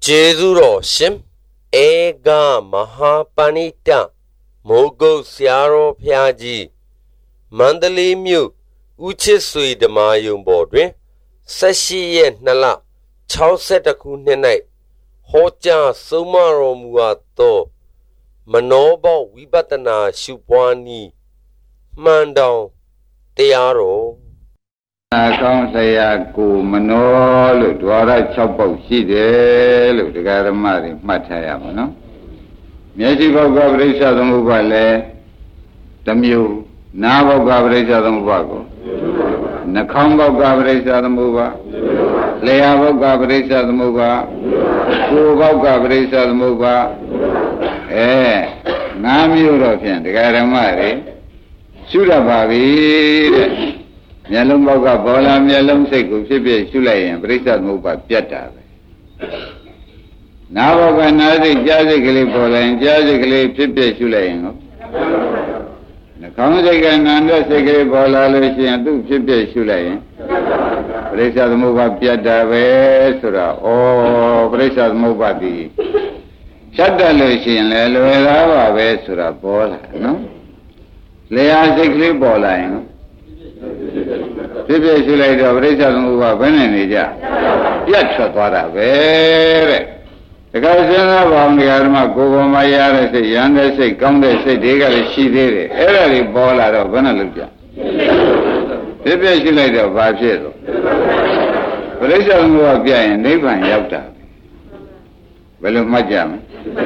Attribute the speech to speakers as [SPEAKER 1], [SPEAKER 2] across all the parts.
[SPEAKER 1] Jezuro Shim Ega Mahapanita Mogo Siaro Piaji Mandali Mu Uchisui de Mayum Bordre Sashi Yen Nala Chow Setaku Nenai Hoja Sumaro Muato Manoba Wibatana Shupwani Mandao Tearo
[SPEAKER 2] Account say Aku Manolo, Dwara Chopo, Side, the Garamari, Matayamano. Yesibo Gabrisa the Mubale, the Mu, Navo Gabrisa the Mubago, Nakambo Gabrisa the Muba, Leavo Gabrisa the Muba, Kubo Gabrisa the Muba, Nam European, the Garamari, Sudabavi. Nyalum boga bola nyalum seko sibe sulai berita muba piata. Naboga nadi jaje kali bola jaje kali sibe sulai ngo. Nakamu jaga nanda sekali bola le sian tu sibe sulai. Berita muba piata be sura. Oh berita muba di. Shadda le sian le lera be sura bola, no? Leya sekali bola ngo. Sibe sulai do berita muba bene ni ja. Piat sotwara be. Because in the Yarma, Gogo Maya, say, Yanda say, come they say, they got a she did it. Every ball out of Benaluja. Sibe sulai do Bajedo. Berita muba pian Nevan Yapta. Well, Majam.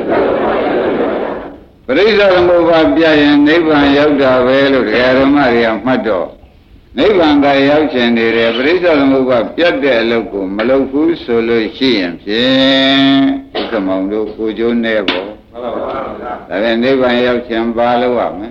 [SPEAKER 2] Berita muba pian Nevan Yapta, well, Yaramaria Mado. Nevan by Yachen, the Berita muba piade loco, Maloku, solo she and Pien, Ukamondo, Kujo Nebo. And Nevan Yachen Balo.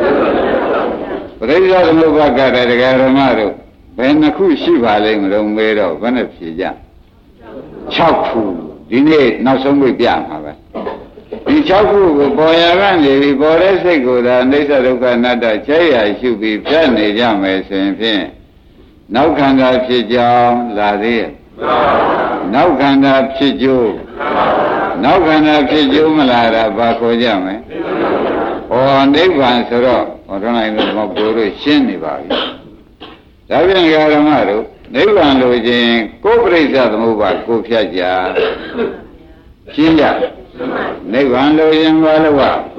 [SPEAKER 2] Berita muba got at the Garamaro. When the Kushi Valley, Romero, Venepia. Chapu, Dine, not some way beyond. In Chapu, Boyaran, the Boresego, and they said, Nada Chaya should be Penny James and Pin. No kind of Chijam, Ladia. No kind of Chiju. No kind of Chiju Malada, Bako Jame. Or Nevan Soro, or don't I know Mokuru Shiniba. Davian Garamaro, Nevan Lojin, Cobrisa the Muba, Kupiaja. Chinja. Nevan Lojin Valawa.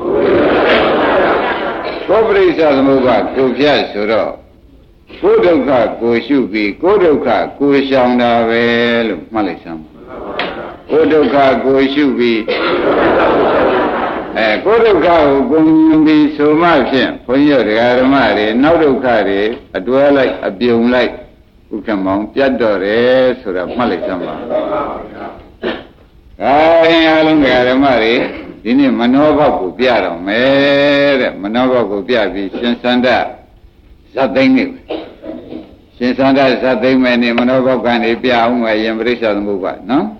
[SPEAKER 2] Cobrisa the Muba, Kupia Suro. Kodoka, Koshubi, Kodoka, Koshanga Vel, Malisam. Kodoka, Koshubi. Kodoka, Gumbi, so much, when you're the Aramari, Nodokari, a dwell like a beam like Ukamon, Piadore, Sura Malisama. I don't get a Mari, Dini Manova Kupiaro, Mere, Manova Kupiabi, Shinsanda, something new. Shinsanda, something many Manova can be out my embrace of the Muba, no?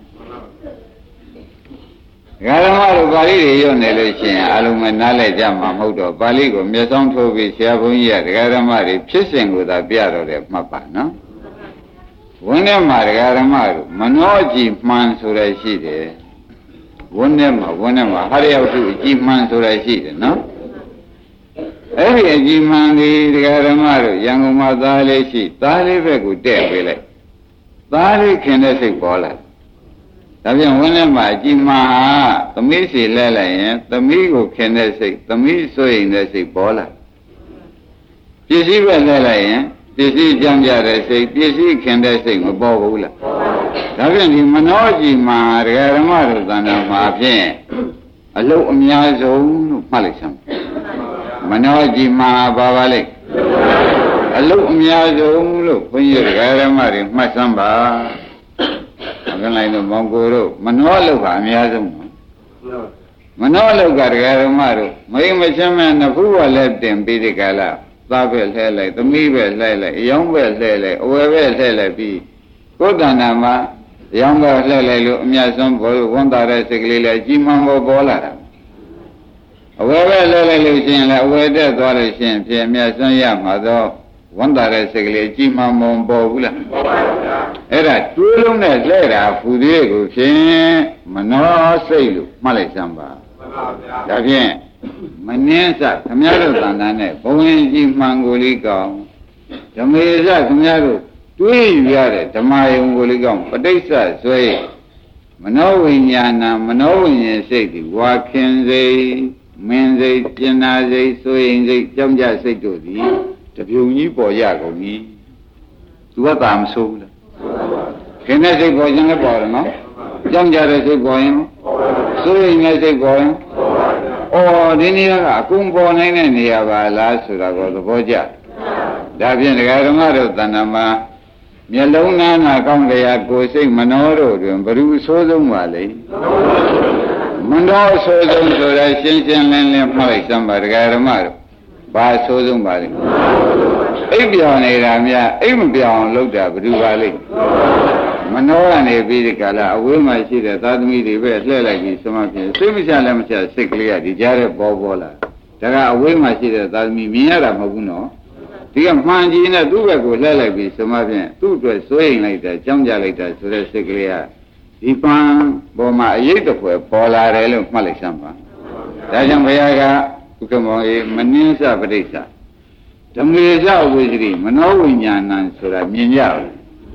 [SPEAKER 2] Garamaro Bali, your relation, Alumanale Jama Moto, Baligo, Mason Toby, Shabuya, Garamari, kissing with a beard of Mapa, no? Whenever Garamaro, Manoji Mansurashide, whenever, hurry out to Jim Mansurashide, no? Every Jiman, the Garamaro, young Madale, Tali Vegu, Debile. Tali can say Bola. Whenever Jima, the Missy Lele, the Migo can say, the Miso in the say Bola. You see where Lele, this is Janja, say, this is can they sing a Bobula. Davian Manoji Ma, Garamaro than a Mapien. A low Miazo, Malisam. Manoji Ma Bavalik. A low Miazo, look, when you're Garamari, Masamba. Like the Mongoro, Manolo, Miazum. Manolo got Garamaro. My Machaman, the who left them be the Gala. Babel Hele, the Mevel Lele, Younger Lele, whoever Lele be. Godanama, Younger Lele, Miazum, one directly like Jimambo Bola. Whoever Lele Lucien, where there's all a shame, Miazum Yamado, ဝန်တာတဲ့စိတ်ကလေးအကြည့်မှမပေါ်ဘူးလားအဲ့ဒါတွေးလုံးနဲ့လဲတာဖူသေးကိုဖြင့်မနောစိတ်လို့မှတ်လိုက်စမ်းပါဒါဖြင့်မနှင်းစခမည်းတော်သံဃာနဲ့ဘဝင်ကြီးမှန်ကိုလေးကောင်းဓမေစခမည်းတော်တွေးယူရတဲ့ဓမ္မယုံကိုလေးကောင်းပဋိစ္စဆွဲမနောဝိညာဏမနောဝိညာဉ်စိတ်ဒီဝါခင်စိတ်မင်းစိတ်ကျင်နာစိတ်ဆိုရင်စိတ်ကြောင့်ကြစိတ်တို့သည်တပြုံကြီးပေါ်ရကုန်ပြီသူကသာမဆိုးဘူးလားခင်တဲ့စိတ်ပေါ်ခြင်းလည်းပေါ်တယ်နော်ကြောင့်ကြတဲ့စိတ်ပေါ်ရင်ဆိုရင်လည်းစိတ်ပေါ်ရင်ဒီနေရာကအကုန်ပေါ်နိုင်တဲ့နေရာပါလားဆိုတာကိုသဘောကျဒါဖြင့်ဒကာဓမ္မတို့တဏ္ဍာမှာမျက်လုံးနာနာကောင်းကြရာကိုယ်စိတ်မနှောတို့တွင်ဘ누구အဆိုးဆုံးပါလိမ့်မနှောအဆိုးဆုံးဆိုတာရှင်းရှင်းလင်းလင်းမှတ်လိုက်စမ်းပါဒကာဓမ္မတို့ဘာအဆိုးဆုံးပါလိမ့်အိပ်ပြောင်နေတာများအိပ်မပြောင်လို့တာဘ누구ပါလိမ့်မနှောကနေပြီးဒီကလာအဝေးမှာရှိတဲ့သာသမီတွေပဲလှည့်လိုက်ပြီးဆိုမှဖြင့်စိတ်မချလည်းမချစိတ်ကလေးကဒီကြားထဲပေါ်လာဒါကအဝေးမှာရှိတဲ့သာသမီမြင်ရတာမဟုတ်ဘူးနော်ဒီကမှန်ကြီးနဲ့သူ့ဘက်ကိုလှည့်လိုက်ပြီးဆိုမှဖြင့်သူ့အတွက်စိုးရိမ်လိုက်တာကြောင်းကြလိုက်တာဆိုတဲ့စိတ်ကလေးကဒီပန်းပေါ်မှာအရေးတစ်ဖွဲပေါ်လာတယ်လို့မှတ်လိုက်စမ်းပါဒါကြောင့်ဘုရားကဥက္ကမောေမနှင်းစပဋိစ္စဓမေစဝိသတိမနောဝိညာဏံဆိုတာမြင်ကြဘူး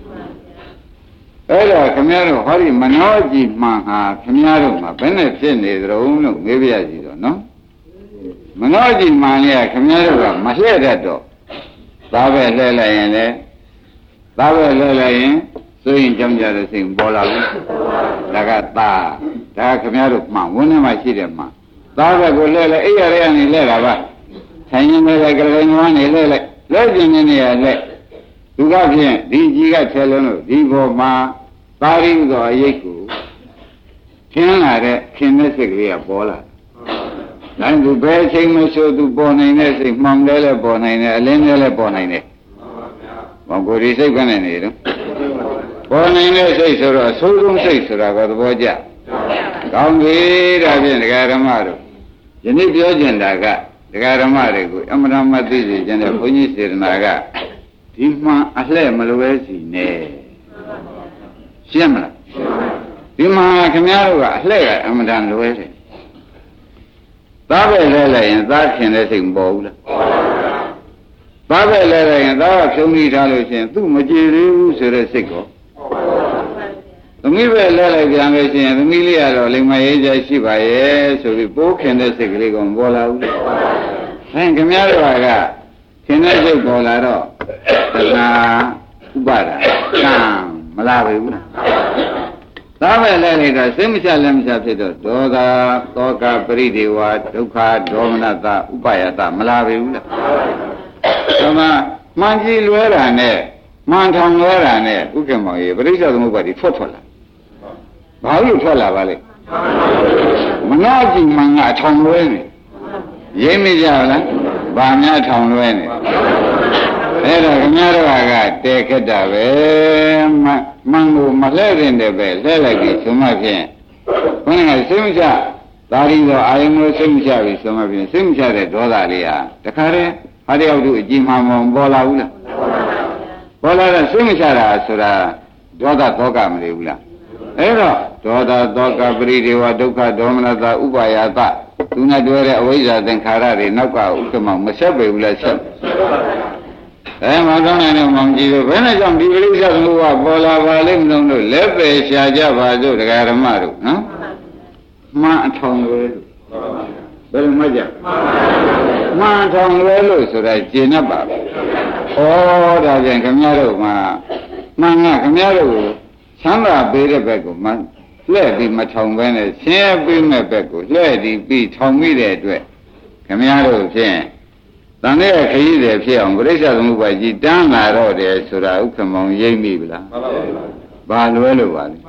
[SPEAKER 2] အဲ့တော့ခင်ဗျားတို့ဟောဒီမနောကြည်မှန်ဟာခင်ဗျားတို့မှာဘယ်နဲ့ဖြစ်နေကြုံလို့မေးပြရစီတော့နော်မနောကြည်မှန်လေခင်ဗျားတို့ကမလှည့်တတ်တော့သားပဲလှည့်လိုက်ရင်လေသားပဲလှည့်လိုက်ရင်ဆိုရင်ကြောင်းကြတဲ့စိတ်ပေါ်လာဘူးဒါကသားဒါခင်ဗျားတို့မှဝန်းထဲမှာရှိတယ်မှသားပဲကိုလှည့်လိုက်အိယာရဲကနေလှည့်တာပါဆိုင်ရင်လည်းကလေးနွားနေလှည့်လိုက်လှည့်ကျင်နေရလှည့်သူကဖြင့်ဒီကြီးကထဲလုံးလို့ဒီဘောမှာသာရိဥသောအရေးကိုခင်းလာတဲ့ခင်တဲ့စိတ်ကလေးကပေါ်လာနိုင်သူဘယ်အချိန်မှဆိုသူပေါ်နိုင်တဲ့စိတ်မှောင်တယ်လည်းပေါ်နိုင်တယ်အလင်းတယ်လည်းပေါ်နိုင်တယ်ဘောကိုဒီစိတ်ကနေနေတော့ပေါ်နိုင်တဲ့စိတ်ဆိုတော့အဆိုးဆုံးစိတ်ဆိုတာကသဘောကျကောင်းပြီဒါဖြင့်ဒကာဓမ္မတို့ယနေ့ပြောကျင်တာကဒကာဓမ္မတွေကိုအမှန်တမ်းမသိစေခြင်းတဲ့ဘုန်းကြီးစေတနာကဒီမှန်အလှဲ့မလွဲစီနဲ့ရှင်းမလားဒီမှန်ခင်ဗျားတို့ကအလှဲ့ကအမှန်တမ်းလွဲတယ်သားပဲလဲလိုက်ရင်သားခင်တဲ့စိတ်မပေါ်ဘူးလားသားပဲလဲလိုက်ရင်သားကဖြုံးပြီးထားလို့ရှိရင်သူ့မကြည်သေးဘူးဆိုတဲ့စိတ်ကောသမီးပဲလဲလိုက်ပြန်လို့ရှိရင်သမီးလေးကတော့လိမ္မာရေးကြရှိပါရဲ့ဆိုပြီးပိုးခင်တဲ့စိတ်ကလေးကမပေါ်လာဘူးလားခင်ဗျားတို့ကခင်တဲ့စိတ်ပေါ်လာတော့ဒါဥပါဒကံမလာပဲဘူးလားသားပဲလဲလိုက်တော့စိတ်မချလည်းမချဖြစ်တော့ဒေါသသောကပရိဒေဝဒုက္ခဒေါမနတဥပါယတမလာပဲဘူးလားဒါမှမှန်ကြည့်လွဲတာနဲ့မှန်ထောင်လွဲတာနဲ့ဥက္ကမောင်ကြီးပရိစ္ဆေသမုပ္ပါဒိထွက်လာဘာလို့ထွက်လာပါလဲမနာကြည့်မှန်ကအထောင်လွဲနေရိပ်မကြလားဘာများထောင်လွဲနေအဲ့တော့ခင်ဗျားတို့ကတဲခက်တာပဲမှန်ကိုမလှဲ့တဲ့တဲ့ပဲလှဲ့လိုက်ပြီးဆိုမှဖြင့်ဘုန်းကြီးကစိတ်မချသာရီသောအာယုံလို့စိတ်မချပြီဆိုမှဖြင့်စိတ်မချတဲ့ဒေါသလေးဟာတခါတည်းဟာတယောက်တို့အကြည့်မှမပေါ်လာဘူးလားပေါ်လာတဲ့စိတ်မချတာဆိုတာဒေါသသောကမလေးဘူးလားအဲ့တော့ဒေါသသောကပရိဒေဝဒုက္ခဒေါမနတဥပါယတသူနဲ့တွဲတဲ့အဝိဇ္ဇာသင်္ခါရတွေနောက်ကဥက္ကမောင်မဆက်ပေဘူးလားဆက်မကောင်းနိုင်တော့မှမကြည့်လို့ဘယ်နဲ့ကြောင့်ဒီပရိစ္ဆေသမုပ္ပါပေါ်လာပါလိမ့်မလို့လက်ပဲရှာကြပါစို့တရားဓမ္မတို့နော်မှန်အထောင်လွဲလို့ဘယ်လိုမှကြမှန်အထောင်လွဲလို့ဆိုတာကျင့်တတ်ပါဘူးဩဒါပြန်ခင်ဗျားတို့မှာမှန်ကခင်ဗျားတို့ကိုချမ်းသာပေးတဲ့ဘက်ကိုမှလှည့်ပြီးမထောင်ဘဲနဲ့ဆင်းရဲပေးမဲ့ဘက်ကိုလှည့်ပြီးထောင်မိတဲ့အတွက်ခင်ဗျားတို့ဖြင့်တန်တဲ့ခရီးတွေဖြစ်အောင်ပရိစ္ဆေသမုပ္ပါဒ်ကြီးတန်းလာတော့တယ်ဆိုတာဥက္ကမောင်ရိပ်မိဗလားဘာလွဲလို့ပါလဲ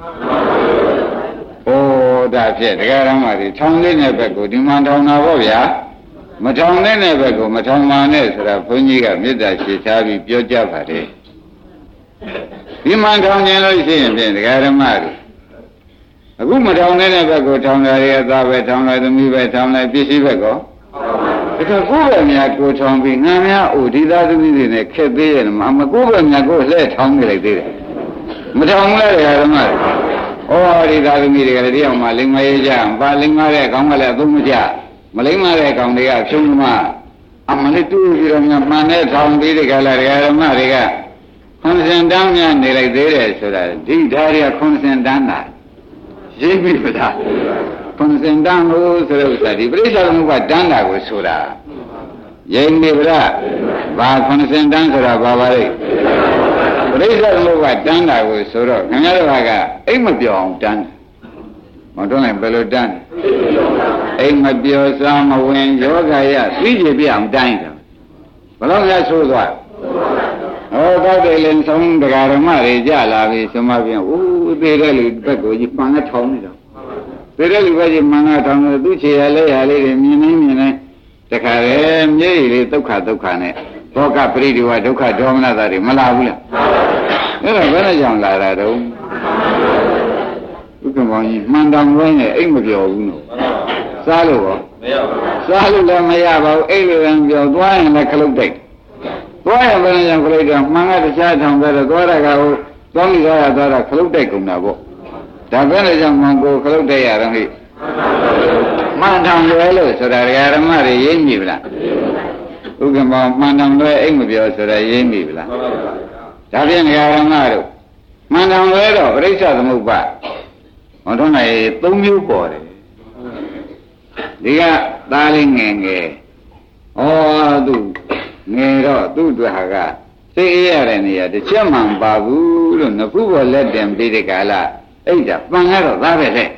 [SPEAKER 2] ဩဒါဖြင့်တရားဓမ္မတွေထောင်တဲ့ဘက်ကိုဒီမှထောင်တာပေါ့ဗျာမထောင်တဲ့ဘက်ကိုမထောင်ပါနဲ့ဆိုတာဘုန်းကြီးကမေတ္တာရှိထားပြီးပြောကြပါတယ်ဒီမှထောင်ခြင်းလို့ရှိရင်ဖြင့်တရားဓမ္မတွေအခုမထောင်တဲ့ဘက်ကိုထောင်တာရဲ့သားပဲထောင်လိုက်သမီးပဲထောင်လိုက်ပစ္စည်းဘက်ကောခဒါကိုယ်ပဲများကိုထောင်ပြီးငါများအိုဒီသားသမီးတွေနဲ့ခက်သေးရဲ့မှာမကိုယ်ပဲများကိုလှဲ့ထောင်းနေလိုက်သေးတယ်မထောင်လဲဓမ္မဩဒီသားသမီးတွေကလည်းတရားမှလိမ္မာရေးကြပါလိမ္မာတဲ့ကောင်းကလည်းအသုံးမကျမလိမ္မာတဲ့ကောင်းတွေကဖြုံးမှအမလေးတူးပြီးတော့မှမှန်တဲ့ထောင်ပြီးတဲ့ကလည်းဓမ္မတွေကခွန်စင်တန်းများနေလိုက်သေးတယ်ဆိုတာဒီဓာရီကခွန်စင်တန်းတာရိပ်ပြီလားခွန်စင်တန်းလို့ဆိုတဲ့ဥစ္စာဒီပရိစ္ဆေသမုပ္ပါတန်းတာကိုဆိုတာရိပ်ပြီလားဘာခွန်စင်တန်းဆိုတာဘာပါလဲပရိစ္ဆေသမုပ္ပါတန်းတာကိုဆိုတော့ခင်ဗျားတို့ကအိမ်မပြောအောင်တန်းမတွန်းလိုက်ဘယ်လိုတန်းအိမ်မပြောစားမဝင်ယောဂရသိကြပြအောင်တိုင်းတယ်ဘယ်တော့လဲဆိုသွားဟောတော့တယ်လင်းဆုံးတရားဓမ္မတွေကြလာပြီဆိုမှပြန်ဦးသေးတဲ့လူဘက်ကိုကြီးပန်ကထောင်းနေတော့သေးတဲ့လူဘက်ကြီးမှန်ကထောင်းနေသူ့ခြေရလက်ရလေးတွေမြင်နေတခါလေမျက်ရည်လေးဒုက္ခနဲ့ဘောကပရိဒီဝဒုက္ခဒေါမနတာတွေမလာဘူးလားအဲ့ဒါဘယ်နဲ့ကြောင့်လာတာတော့ဥက္ကမောင်ကြီးမှန်တောင်လုံးနဲ့အိမ်မပြောဘူးနော်စားလို့ရောမရပါဘူးစားလို့လည်းမရပါဘူးအိမ်လိုလည်းပြောသွားရင်လည်းခလုတ်တိုက်သွားရင်ဘယ်နဲ့ကြောင့်ခလုတ်တိုက်မှန်ကတခြားထောင်ကြတော့သွားရကဟိုသွားမိသွားတာခလုတ်တိုက်ကုန်တာပေါ့ဒါဘယ်နဲ့ကြောင့်မှန်ကိုခလုတ်တိုက်ရတော့ဟိမှန်တောင်လွယ်လို့ဆိုတာဓမ္မတွေရင်းမိဗလားဥက္ကမောင်မှန်တောင်လွယ်အိမ်မပြောဆိုတာရင်းမိဗလားဒါဖြင့်ဓမ္မတို့မှန်တောင်လွယ်တော့ပရိစ္ဆေသမုပ္ပါဟောတော့လည်း၃မျိုးပေါ်တယ်ဒီကသားလေးငယ်သူငယ်တော့သူ့အတွက်ဟာကသိရတဲ့နေရာတစ်ချက်မှမပါဘူးလို့နဖူးပေါ်လက်တင်ပြီးတဲ့ကာလအဲ့ဒါပန်ကတော့သားပဲလေ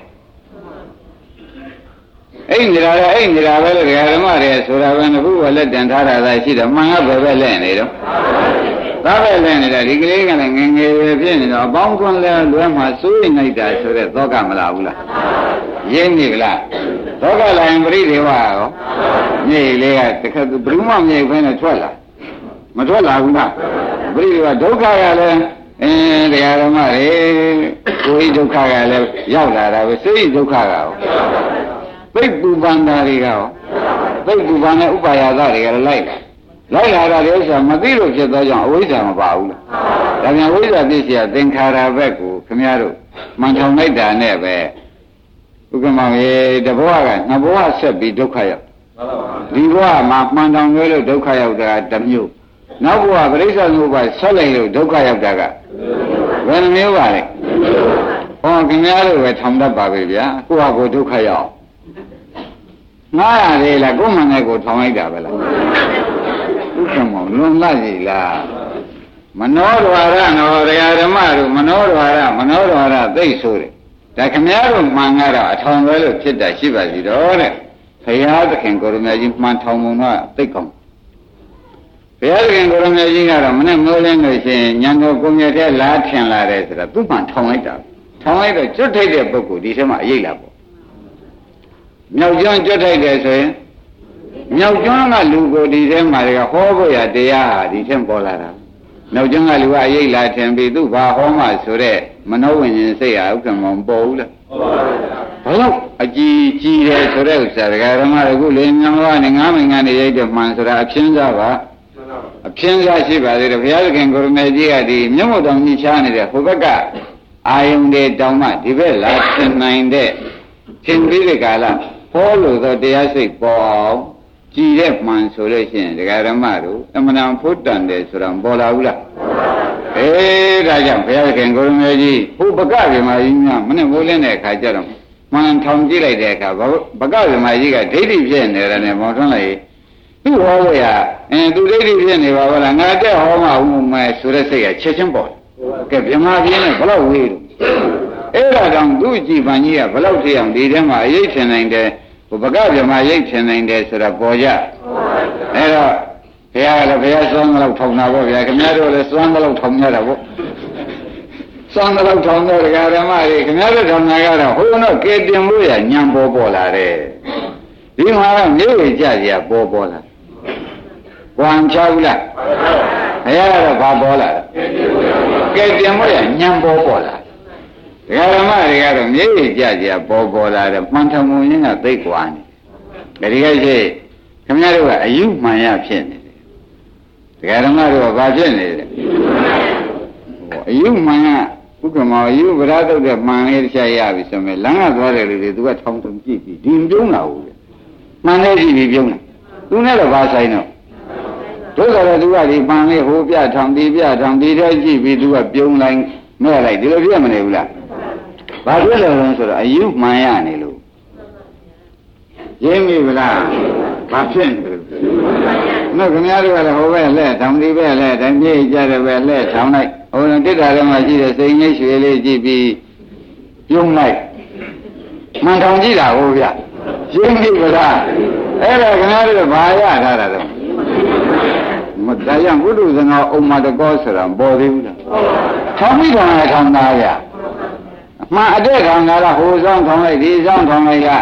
[SPEAKER 2] အဲ့နေတာပဲလို့ဓမ္မတွေဆိုတာပဲနဖူးပေါ်လက်တင်ထားတာသာရှိတယ်မှန်ကပဲလဲနေတော့သားပဲလဲနေတာဒီကလေးကလည်းငယ်ပဲဖြစ်နေတော့အပေါင်းကွန်းလဲလွဲမှာစိုးရိမ်လိုက်တာဆိုတဲ့သောကမလာဘူးလားရင်းနေကြလားသောကလာရင်ပရိဒေဝရောမြေလေးကတခါဘယ်သူမှမြေဖဲနဲ့ထွက်လာမထွက်လာဘူးလားပရိဒေဝဒုက္ခကလည်းတရားဓမ္မတွေကိုယ်ဒုက္ခကလည်းရောက်လာတာပဲစိတ်ဒုက္ခကရောသိပ္ပူပန္တာတွေကရောသိပ္ပူပန်တဲ့ဥပါယသတွေကလည်းလိုက်လာတာလည်းဆိုမသိလို့ဖြစ်သောကြောင့်အဝိဇ္ဇာမပါဘူးလားဒါပြန်ဝိဇ္ဇာသိရှိရသင်္ခါရဘက်ကိုခင်ဗျားတို့မှန်ထောင်လိုက်တာနဲ့ပဲဥက္ကမောင်ရေတဘဝကနှစ်ဘဝဆက်ပြီးဒုက္ခရောက်ဒီဘဝမှာမှန်တောင်ရွေးလို့ဒုက္ခရောက်တာတစ်မျိုးနောက်ဘဝပရိစ္ဆေသမုပ္ပါဆက်လိုက်လို့ဒုက္ခရောက်တာကဘယ်နှမျိုးပါလဲဟောခင်ဗျားတို့ပဲထောင်တတ်ပါပဲဗျာကိုယ့်ဟာကိုယ်ဒုက္ခရောက်ငားရတယ်လားကိုယ်မှန်တဲ့ကိုထောင်လိုက်တာပဲလားဥက္ကမောင်လွန်လာပြီလားမနောဒွါရနော်တရားဓမ္မတို့မနောဒွါရသိဆိုတယ်ဒါခမည်းတော်မှန်ကတော့အထောင်လွဲလို့ဖြစ်တာရှိပါစီတော့တဲ့ဘုရားသခင်ကိုရမကြီးမှန်ထောင်ပုံတော့သိကောင်းဘုရားသခင်ကိုရမကြီးကတော့မနဲ့မိုးလင်းလို့ရှိရင်ညံတော်ကိုမြတ်တဲ့လားထင်လာတယ်ဆိုတာသူ့မှန်ထောင်လိုက်တာထောင်လိုက်တော့ကျွတ်ထိတ်တဲ့ပုဂ္ဂိုလ်ဒီထဲမှာအရေးလာပေါ့မြောက်ကျွန်းကျွတ်ထိတ်တယ်ဆိုရင်မြောက်ကျွန်းကလူကိုဒီထဲမှာတွေကဟောဖို့ရတရားဟာဒီထဲပေါ်လာတာနောက်ကျွန်းကလူကအရေးလာထင်ပြီးသူ့ဘာဟောမှဆိုတဲ့မနောဝိညာဉ်စိတ်ဟာဥက္ကမောင်ပေါ်ဘူးလားဘယ်တော့အကြည်ကြီးတယ်ဆိုတဲ့ဥစ္စာဒကာဓမ္မတွေခုလေမြောင်ကနေငါးမိန်ကနေရိုက်တဲ့မှန်ဆိုတာအဖြင်းစားပါအဖြင်းစားရှိပါသေးတယ်ဘုရားသခင်ကိုရမေကြီးကဒီမြတ်မို့တော်မြည်ချနေတဲ့ဟိုဘက်ကအာယုန်တွေတောင်းမှဒီဘက်လာသင်နိုင်တဲ့သင်ပြီးတဲ့ကာလဟောလို့သောတရားစိတ်ပေါ်အောင်ကြည်တဲ့မှန်ဆိုလို့ရှိရင်ဒကာဓမ္မတို့အမှန်တန်ဖို့တန်တယ်ဆိုတာပေါ်လာဘူးလားဒါကြောင့်ဘုရားခင်ကိုရမေကြီးဟိုဘကဗေမာကြီးများမနဲ့မိုးလင်းတဲ့အခါကျတော့မှန်ထောင်ကြည့်လိုက်တဲ့အခါဘကဗေမာကြီးကဒိဋ္ဌိဖြစ်နေတယ်နဲ့မောထွန်းလိုက်သူ့ဟောလို့ရသူဒိဋ္ဌိဖြစ်နေပါဘောလားငါတက်ဟောမှဦးမယ်ဆိုတဲ့စိတ်ကချက်ချင်းပေါ်တယ်ကဲဗေမာကြီးနဲ့ဘလောက်ဝေးလို့အဲ့ဒါကြောင့်သူ့ကြည်ပန်ကြီးကဘလောက်ထအောင်ဒီထဲမှာအရေးချင်နိုင်တယ်ဟိုဘကဗေမာရိတ်ချင်နိုင်တယ်ဆိုတာပေါ်ကြအဲ့တော့ဘုရားလည်းဘုရားစွမ်းတော့ထောင်တာပေါ့ဗျာခင်ဗျားတို့လည်းစွမ်းတော့ထောင်ရတာပေါ့စွမ်းတော့ထောင်တဲ့ဓမ္မတွေခင်ဗျားတို့ထောင်တာကတော့ဟိုတော့ကဲတင်လို့ရညံပေါ်လာတယ်ဒီမှာကမြေကြကြပေါ်လာဝမ်ချဘူးလားဘုရားကတော့ဘာပေါ်လာကဲတင်လို့ရညံပေါ်လာဓမ္မတွေကတော့မြေကြကြပေါ်လာတယ်မှန်ထောင်မှုရင်းကသိကွာနေဒီကရှိခင်ဗျားတို့ကအယုမှန်ရဖြစ်နေတယ်တရားဓမ္မတို့ကဘာဖြစ်နေလဲအယုမှန်ကဥက္ကမောအယုဗရာတုတ်တဲ့မှန်လေးတစ်ချက်ရပြီဆိုမဲ့လမ်းကသွားတယ်လူတွေသူကထောင်ထုံကြည့်ပြီးဒီမပြုံးတာဘူးမှန်လေးကြည့်ပြီးပြုံးတာသူနဲ့တော့ဘာဆိုင်တော့တို့ဆိုတော့သူကဒီမှန်လေးဟိုပြထောင်ဒီပြထောင်ဒီထဲကြည့်ပြီးသူကပြုံးလိုက်မဲ့လိုက်ဒီလိုပြမနေဘူးလားဘာဖြစ်လဲဆိုတော့အယုမှန်ရနေလို့ရင်းပြီဗလားဘာဖြစ်နေလဲနော်ခင်ဗျားတို့ကလည်းဟိုဘက်လှဲ့ထောင်ဒီဘက်လှဲ့တိုင်းပြေးကြတယ်ပဲလှဲ့ထောင်လိုက်ဟိုတိတ္တာထဲမှာရှိတဲ့စိန်ကြီးရွှေလေးကြည့်ပြီးပြုံးလိုက်မှန်ထောင်ကြည့်တာဟုတ်ဗျရင်းပြီဗလားအဲ့ဒါခင်ဗျားတို့ဘာရထားတာတော့မတရားဘုဒ္ဓဇနာဥမ္မာတကောဆိုတာပေါ်သေးဘူးလားထောင်ပြီးတော့ထောင်သားရမှန်အတဲ့ထောင်သားလားဟိုဆောင်ထောင်လိုက်ဒီဆောင်ထောင်လိုက်လား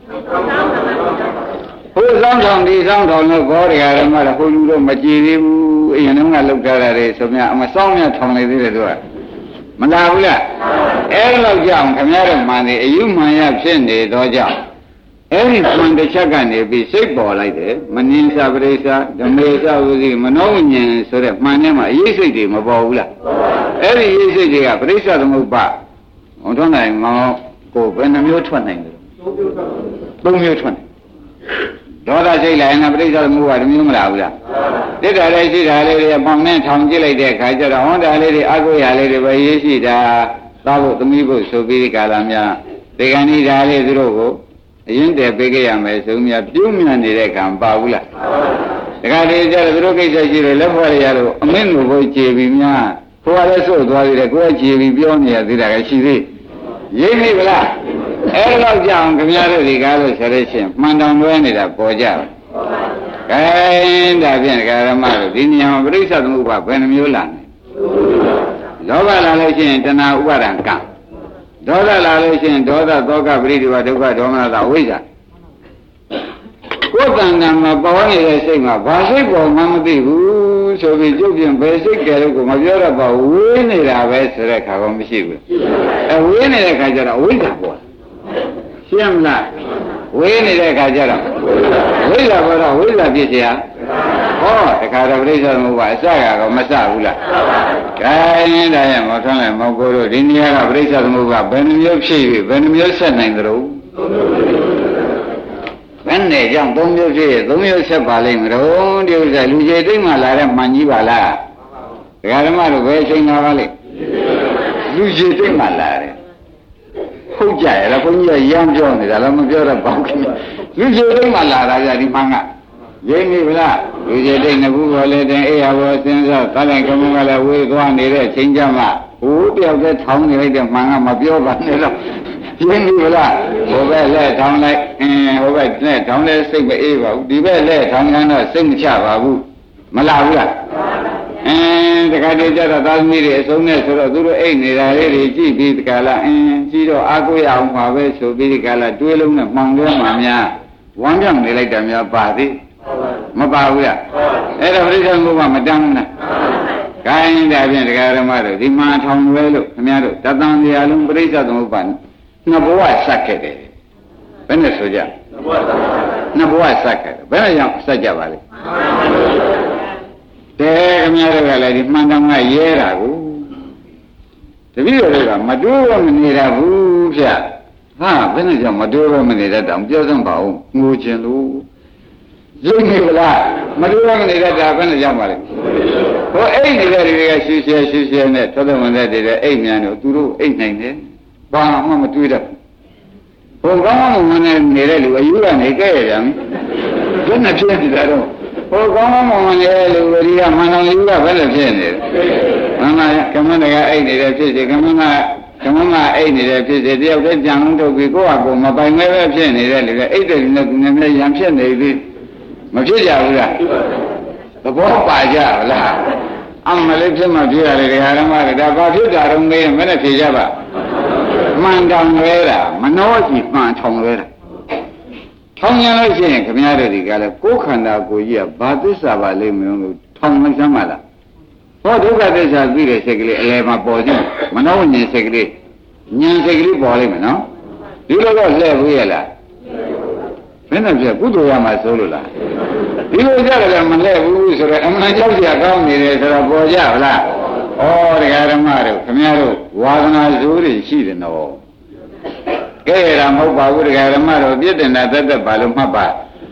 [SPEAKER 2] ဟိုဆောင်ထောင်ဒီဆောင်ထောင်လို့ဘောရရမှာဟိုလူတော့မကြည်သေးဘူးအရင်တုန်းကလောက်ထားရတယ်ဆိုမြအမဆောင်မြထောင်လိုက်သေးတယ်သူကမလာဘူးလားအဲ့လောက်ကြောင့်ခင်ဗျားတို့မှန်တယ်အယုမှန်ရဖြစ်နေတော့ကြောင့်အဲ့ဒီမှန်တစ်ချက်ကနေပြီးစိတ်ပေါ်လိုက်တယ်မနှင်းစာပရိစ္ဆာဓမေသဝစီမနောဉ္ဉ္ဆိုတဲ့မှန်ထဲမှာအရေးစိတ်တွေမပေါ်ဘူးလားအဲ့ဒီရေးစိတ်တွေကပရိစ္ဆာသမုပ္ပါဟောထွက်နိုင်မောကိုဘယ်နှမျိုးထွက်နိုင်လဲ၃မျိုးထွက်နိုင်ဒေါသစိတ်လိုက်ရင်ပရိစ္ဆာသမုပ္ပါတစ်မျိုးမလားဘူးလားတိတ္တလေးရှိတာလေးတွေပေါင်းနဲ့ထောင်ကြည့်လိုက်တဲ့အခါကျတော့ဟောတာလေးတွေအကုရာလေးတွေပဲရေးရှိတာသာဖို့သမီးဖို့ဆိုပြီးကာလများဒီကနေ့ဒါလေးသူတို့ကိုအရင်တည်းပေးခဲ့ရမယ်ဆိုမြပြုံးမြနေတဲ့ကံပါဘူးလားတခါတည်းကျတော့သူတို့ကိစ္စရှိတယ်လက်ဖွဲ့ရလို့အမင်းတို့ကိုခြေပြီးများကိုယ်ကလည်းစို့သွားသေးတယ်ကိုယ်ကခြေပြီးပြောနေရသေးတာကရှိသေးရိပ်နေဗလားအဲ့တော့ကြောင့်ခင်ဗျားတို့ဒီကားလို့ဆိုလို့ရှိရင်မှန်တောင်လွဲနေတာပေါ်ကြပါကဲဒါဖြင့်ဓမ္မတို့ဒီနေရာမှာပြိဿသမုပ္ပါဘယ်နှမျိုးလာလဲလောဘလာလို့ရှိရင်တဏှာဥပါဒံကံဒေါသလာလို့ရှိရင်ဒေါသသောကပရိဒီဝဒုက္ခဒေါမနတာဝိဇ္ဇာကိုယ်တဏ္ဍာမှာပေါ်နေတဲ့စိတ်မှာဘာစိတ်ပေါ်မှမသိဘူးဆိုပြီးကျုပ်ပြင်ဘယ်စိတ်ကြဲလို့ကိုမပြောတော့ပါဝေးနေတာပဲဆိုတဲ့ခါကောမရှိဘူးဝေးနေတဲ့ခါကျတော့ဝိဇ္ဇာပေါ်ရှင်းမလားဝေးနေတဲ့ခါကျတော့ဝိဇ္ဇာပေါ်တော့ဝိဇ္ဇာဖြစ်เสียဟောတခါတော့ပြိဿသမုပ္ပါအစကတော့မစဘူးလားကဲဒါရမောထွန်းလည်းမောကိုတို့ဒီနေရာကပြိဿသမုပ္ပါဘယ်နှမျိုးဖြစ်ပြီဘယ်နှမျိုးဆက်နိုင်ကြလို့ဘယ်နဲ့ကြောင့်၃မျိုးဖြစ်ရ၃မျိုးဆက်ပါလိမ့်မလို့ဒီဥစ္စာလူကြီးတိတ်မှလာတဲ့မှန်ကြီးပါလားဒကာဓမ္မတို့ဘယ်အချိန်လာပါလိမ့်လူကြီးတိတ်မှလာတယ်ဟုတ်ကြရဲ့လားဘုန်းကြီးကရမ်းပြောနေတာလားမပြောတော့ဘာလို့လူကြီးတိတ်မှလာတာကြဒီမှန်ကရင်းပြီဗလားလူကြီးတိတ်ငခုပေါ်လေတင်အေးရဘောစဉ်းစားသလိုက်ကမကလည်းဝေးသွားနေတဲ့ချိန်ကြမှာဟိုတယောက်တည်းထောင်းနေလိုက်တဲ့မှန်ကမပြောပါနဲ့တော့ရင်းပြီဗလားဟိုဘက်လက်ထောင်းလိုက်ဟိုဘက်လက်ထောင်းလဲစိတ်မအေးပါဘူးဒီဘက်လက်ထောင်းတော့စိတ်မချပါဘူးမလာဘူးလားတခါတည်းကျတော့သာသမီတွေအဆုံးနဲ့ဆိုတော့သူတို့အိတ်နေတာလေးတွေကြည့်ပြီးဒီကလာကြည့်တော့အားကိုးရအောင်ပါပဲဆိုပြီးဒီကလာတွေးလုံးနဲ့မှောင်တွဲမှများဝမ်းပြောင်းနေလိုက်တာများပါသေးမပါဘူးလားအဲ့တော့ပြိဿသမုပ္ပါမတမ်းဘူးလားခိုင်းဒါဖြင့်တရားဓမ္မတို့ဒီမှာထောင်လွဲလို့ခင်ဗျားတို့တသံတရားလုံးပြိဿသမုပ္ပါနှစ်ဘဝဆက်ခဲ့တယ်ဘယ်နဲ့ဆိုကြနှစ်ဘဝဆက်ခဲ့တယ်ဘယ်နဲ့ကြောင့်ဆက်ကြပါလဲတဲ့ခင်ဗျားတို့ကလည်းဒီမှန်တောင်ကရဲတာကိုတပည့်တော်တွေကမတိုးရမနေတာဘူးဗျဟာဘယ်နဲ့ကြောင့်မတိုးရမနေတဲ့တောင်ပြောစမ်းပါဦးငိုချင်လို့ရုပ်နေဗလားမတိုးရမနေတဲ့တာဘယ်နဲ့ကြောင့်ပါလဲဟိုအိတ်နေတဲ့တွေကရှူရှဲနဲ့ထွက်တဲ့ဝင်တဲ့တွေအိတ်မြန်တို့သူတို့အိတ်နိုင်တယ်ဘာမှမတွေးတတ်ဟိုကောင်းမှမနေတဲ့လူအယူကနေကြဲရပြန်ဘယ်နဲ့ဖြစ်နေတာတော့ဟိုကောင်းမှမနေတဲ့လူဝရိယမန္တန်ယူကဘယ်နဲ့ဖြစ်နေလဲမှန်ပါရဲ့ကမ္မန္တကအိတ်နေတဲ့ဖြစ်စီကမ္မန္တအိတ်နေတဲ့ဖြစ်စီတယောက်တည်းကြံလုံးထုတ်ပြီးကိုယ့်ဟာကိုယ်မပိုင်မဲပဲဖြစ်နေတဲ့လူကအိတ်တယ်နဲ့သူနဲ့လည်းရံဖြစ်နေပြီမဖြစ်ကြဘူးလားသဘောပါကြလားအမှန်လေးဖြစ်မှဖြစ်ရတယ်ဓမ္မကဒါဘာဖြစ်တာတော့မေးရင်မနဲ့ဖြေကြပါမှန်တောင်လွဲတာမနှောကြည့်မှန်ထောင်လွဲတာထောင်ရင်လို့ရှိရင်ခင်ဗျားတို့ဒီကလည်းကိုယ်ခန္ဓာကိုယ်ကြီးကဘာသစ္စာပါလိမ့်မလို့ထောင်မစမ်းပါလားဟောဒုက္ခသစ္စာသိတဲ့စိတ်ကလေးအလယ်မှာပေါ်ခြင်းမနှောဉ္ဉ္စိတ်ကလေးဉာဏ်စိတ်ကလေးပေါ်လိမ့်မယ်နော်ဒီလိုတော့လှည့်ဘူးရဲ့လားဘယ်နဲ့ပြကုသိုလ်ရမှာစိုးလို့လားဒီလိုကြတယ်မလဲဘူးဆိုတော့အမှန်ကြောက်ကြကောင်းနေတယ်ဆိုတော့ပေါ်ကြဗလားဩတရားဓမ္မတို့ခင်ဗျားတို့ဝါသနာဇိုးတွေရှိတယ်နော်ကဲရမဟုတ်ပါဘူးတရားဓမ္မတို့ပြည့်တင်တာသက်သက်ပါလို့မှတ်ပါ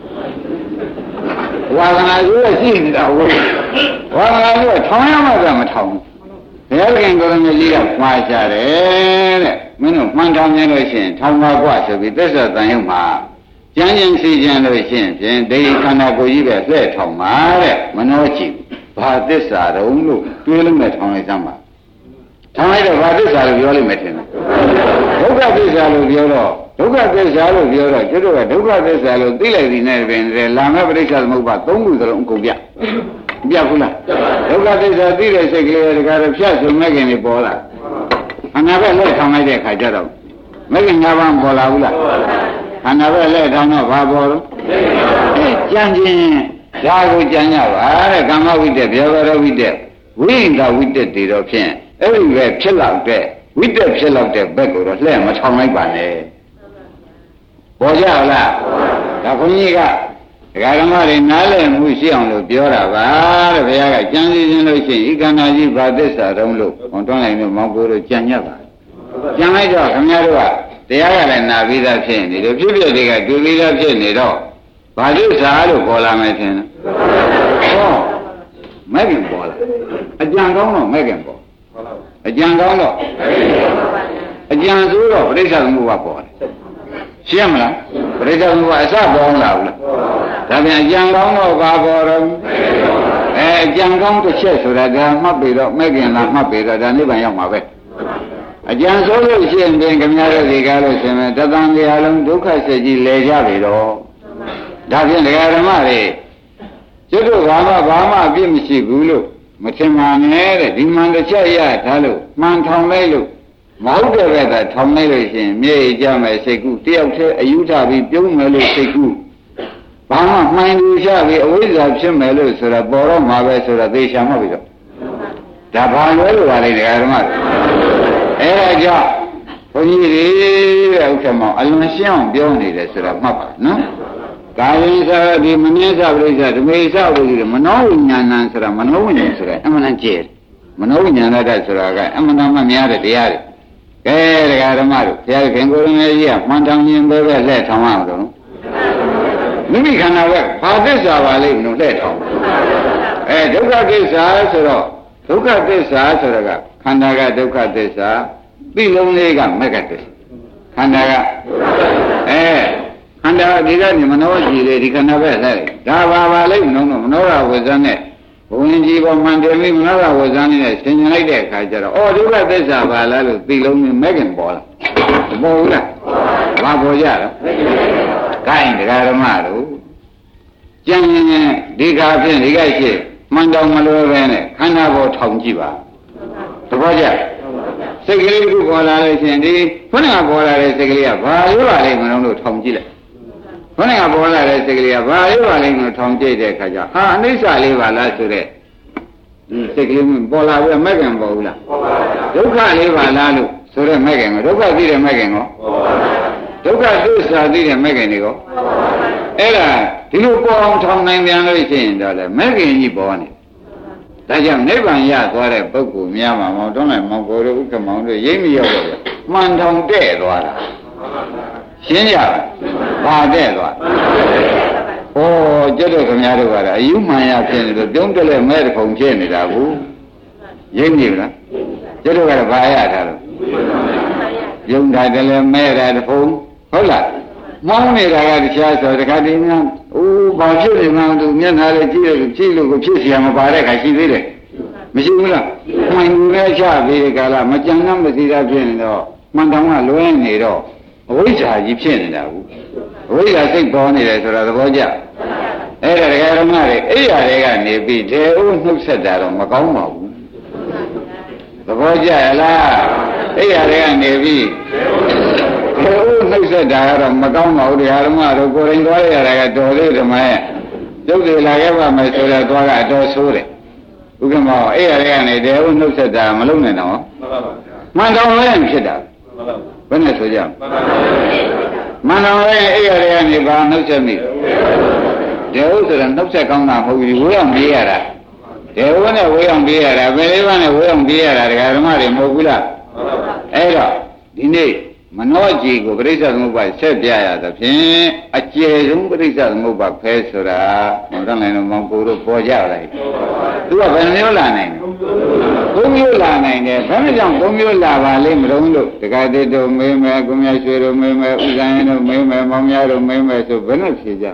[SPEAKER 2] ဝါသနာဇိုးရှိနေတာဟုတ်ဝါသနာဇိုးထောင်ရမှတော့မထောင်ဘုရားခင်ကိုယ်တော်ကြီးကမှားကြတယ်တဲ့မင်းတို့မှန်ထောင်ရလို့ရှိရင်ထောင်ပါกว่าဆိုပြီးသစ္စာတန်ရုံမှာကျမ်းကျင်စီကျင်လို့ရှိရင်ဖြင့်ဒိဋ္ဌိခန္ဓာကိုယ်ကြီးပဲလှဲ့ထောင်ပါတဲ့မနှောကြည့်ဘာသစ္စာတုံးလို့တွေးလို့နဲ့ထောင်လိုက်စမ်းပါထောင်လိုက်တော့ဘာသစ္စာလို့ပြောလိမ့်မယ်ထင်တယ်ဒုက္ခသစ္စာလို့ပြောတော့ဒုက္ခသစ္စာလို့ပြောတော့ကျွတ်တော့ဒုက္ခသစ္စာလို့သိလိုက်ပြီးနေပင်လာမဲ့ပရိစ္ဆေသမုပ္ပါ၃ခုစလုံးအကုန်ပြဘူးလားဒုက္ခသစ္စာသိတဲ့စိတ်ကလေးတကားတော့ဖြတ်ဆုံးမဲ့ခင်နေပေါ်လာခန္ဓာပဲလက်ထောင်လိုက်တဲ့ခါကျတော့မဲ့ခင်၅ပါးပေါ်လာဘူးလားခန္ဓာပဲလက်ထောင်တော့ဘာပေါ်လို့ကြံခြင်းဒါကိုကြံရပါတဲ့ကာမဝိတ္တဗျာပါဒဝိတ္တဝိဉ္ဇဝိတ္တတွေတော့ဖြင့်အဲ့ဒီပဲဖြစ်လောက်တဲ့ဝိတ္တဖြစ်လောက်တဲ့ဘက်ကိုတော့လှည့်မထောင်လိုက်ပါနဲ့ပေါ်ကြလားဒါခွန်ကြီးကဒကာဓမ္မတွေနားလည်မှုရှိအောင်လို့ပြောတာပါတဲ့ဘုရားကကြံစည်ခြင်းလို့ရှိရင်ဤခန္ဓာကြီးဘာသစ္စာတုံးလို့ဟောတွန်းလိုက်လို့မောင်ကိုတို့ကြံရပါကြံလိုက်တော့ခင်ဗျားတို့ကတရားကလည်းနာပြီးသားဖြစ်နေတယ်ဖြစ်ဖြစ်တွေကတွေ့ပြီးသားဖြစ်နေတော့ဘာသစ္စာလို့ခေါ်လာမယ်ထင်တယ်ဟောမဲ့ခင်ပေါ်လာအကြံကောင်းတော့မဲ့ခင်ပေါ်အကြံကောင်းတော့အကြံဆိုးတော့ပရိစ္ဆေသမုပ္ပါပေါ်တယ်ရှင်းမလားပရိစ္ဆေသမုပ္ပါအစပေါ်လာဘူးလားဒါပြန်အကြံကောင်းတော့ဘာပေါ်တော့အကြံကောင်းတစ်ချက်ဆိုတာဒါမှတ်ပြီးတော့မဲ့ခင်လားမှတ်ပြီးတော့ဒါနိဗ္ဗာန်ရောက်မှာပဲအကြံဆိုးလို့ရှိရင်ပြင်ခင်ဗျားတို့ဒီကားလို့ဆိုရင်တသံတရားလုံးဒုက္ခဆက်ကြီးလဲကြပြီတော့ဒါဖြင့်ဒကာဓမ္မတွေကျွတ်တို့ဘာမှအပြစ်မရှိဘူးလို့မထင်ပါနဲ့တဲ့ဒီမှန်တစ်ချက်ရထားလို့မှန်ထောင်လိုက်လို့မဟုတ်တဲ့ဘက်ကထောင်လိုက်လို့ရှိရင်မြေကြမယ်စိတ်ကူးတယောက်တည်းအယူထပြီးပြုံးမယ်လို့စိတ်ကူးဘာမှမှန်တူချပြီးအဝိဇ္ဇာဖြစ်မယ်လို့ဆိုတာပေါ်တော့မှာပဲဆိုတာသေချာမှတ်ပြီးတော့ဒါဘာလွဲလို့ပါလဲဒကာဓမ္မအဲ့ဒါကြောင့်ဘုန်းကြီးတွေတဲ့ဥက္ကမောင်အလွန်ရှင်းအောင်ပြောနေတယ်ဆိုတာမှတ်ပါနော်ကာယိသာဒီမနည်းသပရိစ္ဆဓမေသဝိရိမနောဝိညာဏံဆိုတာမနောဝိညာဉ်ဆိုတာအမှန်တန်ကျဲမနောဝိညာဏတဆိုတာကအမှန်တန်မှများတဲ့တရားတွေကဲတရားဓမ္မတို့ဘုရားခင်ကိုယ်တော်ကြီးကမှန်တောင်ခြင်းပဲလက်ထောင်ရမှာတော့မိမိခန္ဓာပဲဘာသစ္စာပါလိမ့်မလို့လက်ထောင်ဒုက္ခသစ္စာဆိုတော့ဒုက္ခသစ္စာဆိုတာကခန္ဓာကဒုက္ခသစ္စာပြီးလုံးလေးကမဂ္ဂသစ္စာခန္ဓာကခန္ဓာဒီကနေမနောကြည်လေဒီခန္ဓာပဲလဲဒါပါလိမ့်မလို့မနောရဝဇ္ဇနဲ့ဘုံကြီးပေါ်မှန်တယ်မိမနောရဝဇ္ဇနဲ့ဆင်ញင်လိုက်တဲ့အခါကျတော့ဒုက္ခသစ္စာပါလားလို့ပြီးလုံးလေးမဂ္ဂင်ပေါ်လာပေါ်ဘူးလားဘာပေါ်ကြတော့ကိုင်းတရားဓမ္မတို့ကြံရင်ဒီကားဖြင့်ဒီကရှိမှန်တော်မလွယ်ပဲနဲ့ခန္ဓာပေါ်ထောင်ကြည့်ပါသဘောကျစိတ်ကလေးတစ်ခုပေါ်လာလို့ရှိရင်ဒီခုနကပေါ်လာတဲ့စိတ်ကလေးကဘာလို့ပါလဲမလို့ထောင်ကြည့်လိုက်ခုနကပေါ်လာတဲ့စိတ်ကလေးကဘာလို့ပါလဲမလို့ထောင်ကြည့်တဲ့အခါကျဟာအနိစ္စလေးပါလားဆိုတဲ့စိတ်ကလေးပေါ်လာပြီးမဲ့ကံပေါ်ဘူးလားပေါ်ပါဘူးဒုက္ခလေးပါလားလို့ဆိုတဲ့မဲ့ကံကဒုက္ခသိတဲ့မဲ့ကံကောပေါ်ပါဘူးဒုက္ခသစ္စာသိတဲ့မဲ့ကံတွေကောပေါ်ပါဘူးအဲ့ဒါဒီလိုပေါ်အောင်ထောင်နိုင်ပြန်လို့ရှိရင်တော့လေမဲ့ကံကြီးပေါ်နေဒါကြောင့်နိဗ္ဗာန်ရသွားတဲ့ပုဂ္ဂိုလ်များမှာမောင်တွန်းလိုက်မောင်ကိုတို့ဥက္ကမောင်တို့ရိပ်မရောက်တော့မှန်ထောင်တဲ့သွားတာရှင်းကြပါတဲ့သွားကျွတ်တို့ခင်ဗျားတို့ကတော့အယူမှန်ရဖြစ်နေလို့ပြုံးတက်လဲမဲ့တခုံဖြစ်နေတာဘူးရိပ်နေလားကျွတ်တို့ကတော့ဘာရတာလို့ပြုံးတာတယ်လဲမဲ့တာတခုံဟုတ်လားမောင်းနေတာကတရားဆိုတခါတည်းများဘာဖြစ်နေမှန်းသူမျက်နှာလေးကြည့်လို့ကိုဖြစ်เสียမပါတဲ့ခါရှိသေးတယ်မရှိဘူးလားမှန်ဘူးပဲချပြီးဒီကလာမကြံတော့မသိတာဖြစ်နေတော့မှန်တောင်ကလွဲနေတော့အဝိဇ္ဇာကြီးဖြစ်နေတာဘူးအဝိဇ္ဇာစိတ်ပေါ်နေတယ်ဆိုတာသဘောကျအဲ့ဒါတရားဓမ္မတွေအိယာတွေကနေပြီးတေဥနှုတ်ဆက်တာတော့မကောင်းပါဘူးသဘောကျလားအိယာတွေကနေပြီးနှုတ်ဆက်တာကတော့မကောင်းပါဘူးတရားဓမ္မတို့ကိုယ်ရင်သွားရတာကတော်သေးဓမ္မရဲ့ရုပ်တွေလာခဲ့ပါမယ်ဆိုတော့သွားကအတော်ဆိုးတယ်ဥက္ကမောအဲ့ရတဲ့ကနေတရားနှုတ်ဆက်တာမလုံးနဲ့တော့မှန်တော်လည်းဖြစ်တာဘယ်နဲ့ဆိုကြမှန်တော်လည်းအဲ့ရတဲ့ကနေဘာနှုတ်ဆက်မိဒဒေဝဆိုတော့နှုတ်ဆက်ကောင်းတာမဟုတ်ဘူးဝေးအောင်ပြေးရတာဒေဝနဲ့ဝေးအောင်ပြေးရတာဘယ်လေးပါးနဲ့ဝေးအောင်ပြေးရတာဒကာဓမ္မတွေမဟုတ်ဘူးလားအဲ့တော့ဒီနေ့မနောကြီးကိုပရိစ္ဆေသမုပ္ပါဆက်ပြရသဖြင့်အကျယ်ဆုံးပရိစ္ဆေသမုပ္ပါဖဲဆိုတာမောင်တန်းနိုင်တော်မောင်ကိုတို့ပေါ်ကြလိုက်သူကဘယ်မျိုးလာနိုင်လဲ၃မျိုးလာနိုင်တယ်ဘယ်နှကြောင့်၃မျိုးလာပါလိမ့်မလို့လို့တက္ကသိတို့မေးမယ်ကိုမြတ်ရွှေတို့မေးမယ်ဥဇိုင်းတို့မေးမယ်မောင်များတို့မေးမယ်ဆိုဘယ်နဲ့ဖြေကြ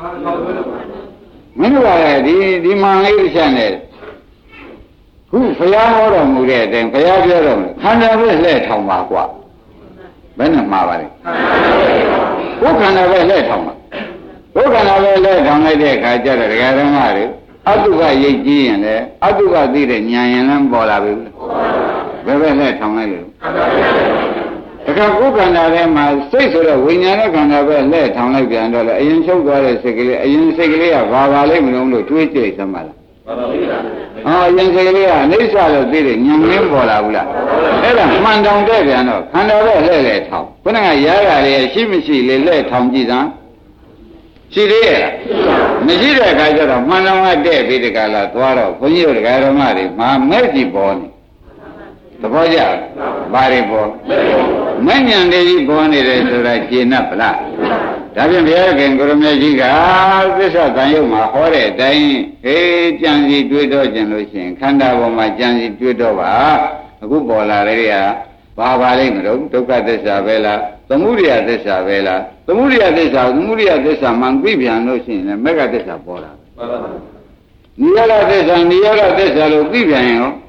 [SPEAKER 2] မင်းတို့ကဒီမှန်လေးတစ်ချက်နဲ့ခုဘုရားဟောတော်မူတဲ့အတိုင်းဘုရားပြောတော်မူခန္ဓာပဲလှဲ့ထောင်ပါကွာဘယ်နဲ့မှားပါလဲဘုခန္ဓာပဲလှဲ့ထောင်ပါဘုခန္ဓာပဲလှဲ့ထောင်လိုက်တဲ့အခါကျတော့ဒကာဓမ္မတွေအတုကရိတ်ကြီးရင်လည်းအတုကသိတဲ့ဉာဏ်ရင်လည်းပေါ်လာပြီဘယ်ပဲလှဲ့ထောင်လိုက်လို့တခါဘုခန္ဓာထဲမှာစိတ်ဆိုတော့ဝိညာဉ်နဲ့ခန္ဓာပဲလှဲ့ထောင်လိုက်ပြန်တော့လေအရင်ချုပ်သွားတဲ့စိတ်ကလေးအရင်စိတ်ကလေးကဘာပါလိမ့်မလို့လို့တွေးကြည့်စမ်းပါလားအရင်စိတ်ကလေးကအနိစ္စလို့သိတဲ့ဉာဏ်ရင်းပေါ်လာဘူးလားအဲ့ဒါမှန်တောင်တဲ့ပြန်တော့ခန္ဓာပဲလှဲ့ထောင်ခုနကရားရတယ်ရှိမရှိလေလှဲ့ထောင်ကြည့်စမ်းရှိသေးရဲ့မရှိတဲ့အခါကျတော့မှန်တောင်ကတဲ့ပြီးဒီကလာသွားတော့ဘုန်းကြီးတို့ဒကာဓမ္မတွေမာမဲ့ကြည့်ပေါ်နေသဘောကျဘာတွေပေါ်မဲ့ဉာဏ်တွေကြီးပေါ်နေတယ်ဆိုတာကျေနပ်ပလားဒါဖြင့်ဘုရားခင်ကိုရမကြီးကသစ္စာတန်ရုပ်မှာဟောတဲ့အတိုင်းကြံစီတွေးတော့ခြင်းလို့ရှိရင်ခန္ဓာပေါ်မှာကြံစီတွေးတော့ပါအခုပေါ်လာတဲ့ကဘာပါလိမ့်မလို့ဒုက္ခသစ္စာပဲလားသမုဒယသစ္စာပဲလားသမုဒယသစ္စာမှန်သိပြန်လို့ရှိရင်လည်းမေဃသစ္စာပေါ်လာနိရောဓသစ္စာလို့သိပြန်ရင်ရော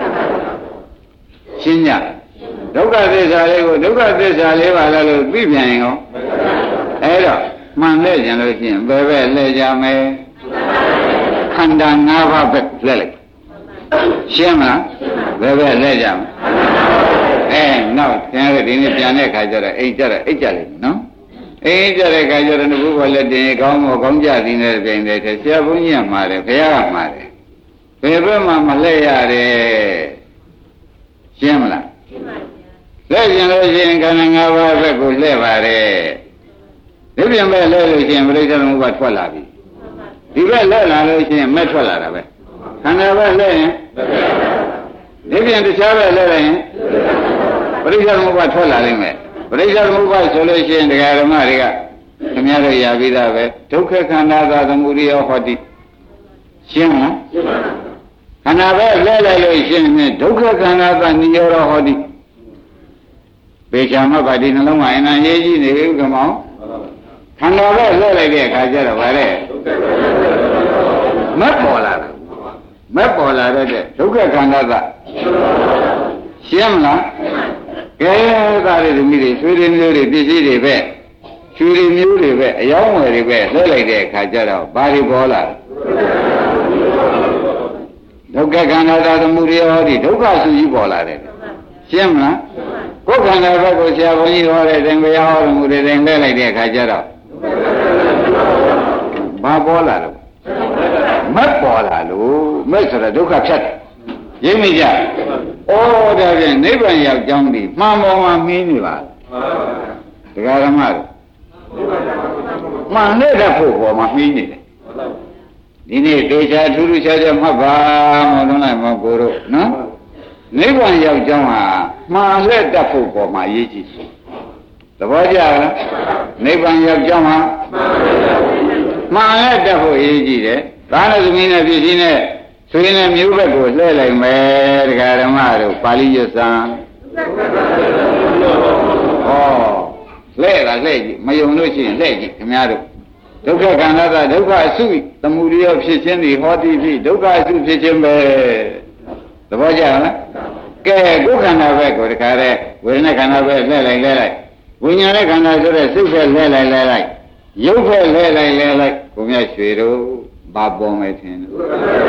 [SPEAKER 2] ရှင်းကြဒုက္ခသစ္စာလေးကိုဒုက္ခသစ္စာလေးပါလားလို့သိပြန်ရင်ရောအဲ့တော့မှန်လဲကြလို့ရှိရင်ဘယ်ပဲလဲကြမယ်ခန္ဓာ၅ပါးပဲလဲလိုက်ရှင်းမလားဘယ်ပဲလဲကြမယ်နောက်သင်ရဒီနေ့ပြန်တဲ့ခါကျတော့အိမ်ကြတော့အိတ်ကြလိမ့်မယ်နော်အိမ်ကြတဲ့ခါကျတော့ဘုရားလက်တင်ကောင်းကောင်းကြသည်နဲ့ပြင်တယ်ဆရာဘုန်းကြီးကမှာတယ်ဘုရားကမှာတယ်ဘယ်ဘက်မှမလဲရတယ်ရှင်းမလားလဲကျင်လို့ရှိရင်ခန္ဓာ၅ပါးဘက်ကိုလှည့်ပါတယ်ဒီပြင်ပဲလဲလို့ရှိရင်ပရိစ္ဆေသမုပ္ပါထွက်လာပြီဒီဘက်လဲလာလို့ရှိရင်မဲ့ထွက်လာတာပဲခန္ဓာပဲလဲရင်ဒီပြင်တခြားပဲလဲလိုက်ရင်ပရိစ္ဆေသမုပ္ပါထွက်လာနိုင်မယ်ပရိစ္ဆေသမုပ္ပါဆိုလို့ရှိရင်ဒကာဓမ္မတွေကခင်ဗျားတို့ရပြီးသားပဲဒုက္ခခန္ဓာသာသမုဒိယဟောတိရှင်းမလားရှင်းပါပြီခန္ဓာပဲလဲလိုက်လို့ရှိရင်ဒုက္ခခန္ဓာသာနိရောဓဟောတိပေချာမပါဒီနှလုံးမှာအနံရေးကြီးနေပြီကမောင်ခန္ဓာပဲလဲလိုက်တဲ့အခါကျတော့ဗါတဲ့မက်ပေါ်လာတာမက်ပေါ်လာတဲ့ဒုက္ခခန္ဓာသာရှင်းမလားကဲသားတွေသမီးတွေဆွေတွေမျိုးတွေပစ္စည်းတွေပဲရွှေတွေမျိုးတွေပဲအယောင်းဝယ်တွေပဲလှည့်လိုက်တဲ့အခါကျတော့ဘာတွေပေါ်လာဒုက္ခခန္ဓာသာသမုဒိယဟောတိဒုက္ခစုကြီးပေါ်လာတယ်ရှင်းမလားကိုယ်ခန္ဓာဘက်ကိုဆရာဘုန်းကြီးဟောတဲ့သင်္ကေယဟောတော်မူတဲ့သင်လှည့်လိုက်တဲ့အခါကျတော့ဘာပေါ်လာလို့မက်ပေါ်လာလို့မက်ဆိုတော့ဒုက္ခဖြတ်တယ်ရိပ်မိကြဩဒါဖြင့်နိဗ္ဗာန်ရောက်ကြောင်းဒီမှန်ပေါ်မှာမင်းနေပါဒကာဓမ္မတို့မှန်တဲ့ဖို့ပေါ်မှာမင်းနေတယ်ဒီနေ့တေချာထူးထူးခြားခြားမှတ်ပါမောလုံးလိုက်မောကိုတို့နော်နိဗ္ဗာန်ရောက်ကြောင်းဟာမှန်လက်တတ်ဖို့ပေါ်မှာအရေးကြီးသဘောကျလားနိဗ္ဗာန်ရောက်ကြောင်းဟာမှန်လက်တတ်ဖို့အရေးကြီးတယ်ဒါနဲ့သမီးနဲ့ပြည်စည်းနဲ့ဆွေးနဲ့မျိုးဘက်ကိုလှည့်လိုက်မယ်ဒကာဓမ္မတို့ပါဠိရွတ်စံလှည့်ကြည့်မယုံလို့ရှိရင်လှည့်ကြည့်ခင်ဗျားတို့ဒုက္ခခန္ဓာကဒုက္ခအစုသမုဒိယဖြစ်ခြင်းဒီဟောတိဖြစ်ဒုက္ခအစုဖြစ်ခြင်းပဲသဘောကျလားကဲကိုယ်ခန္ဓာပဲကိုတခါတည်းဝေဒနာခန္ဓာပဲလှည့်လိုက်ဝိညာဉ်ရဲ့ခန္ဓာဆိုတဲ့စိတ်ပဲလှည့်လိုက်ရုပ်ပဲလှည့်လိုက်ကိုမြတ်ရွှေတို့ဘာပေါ်မယ်ထင်တယ်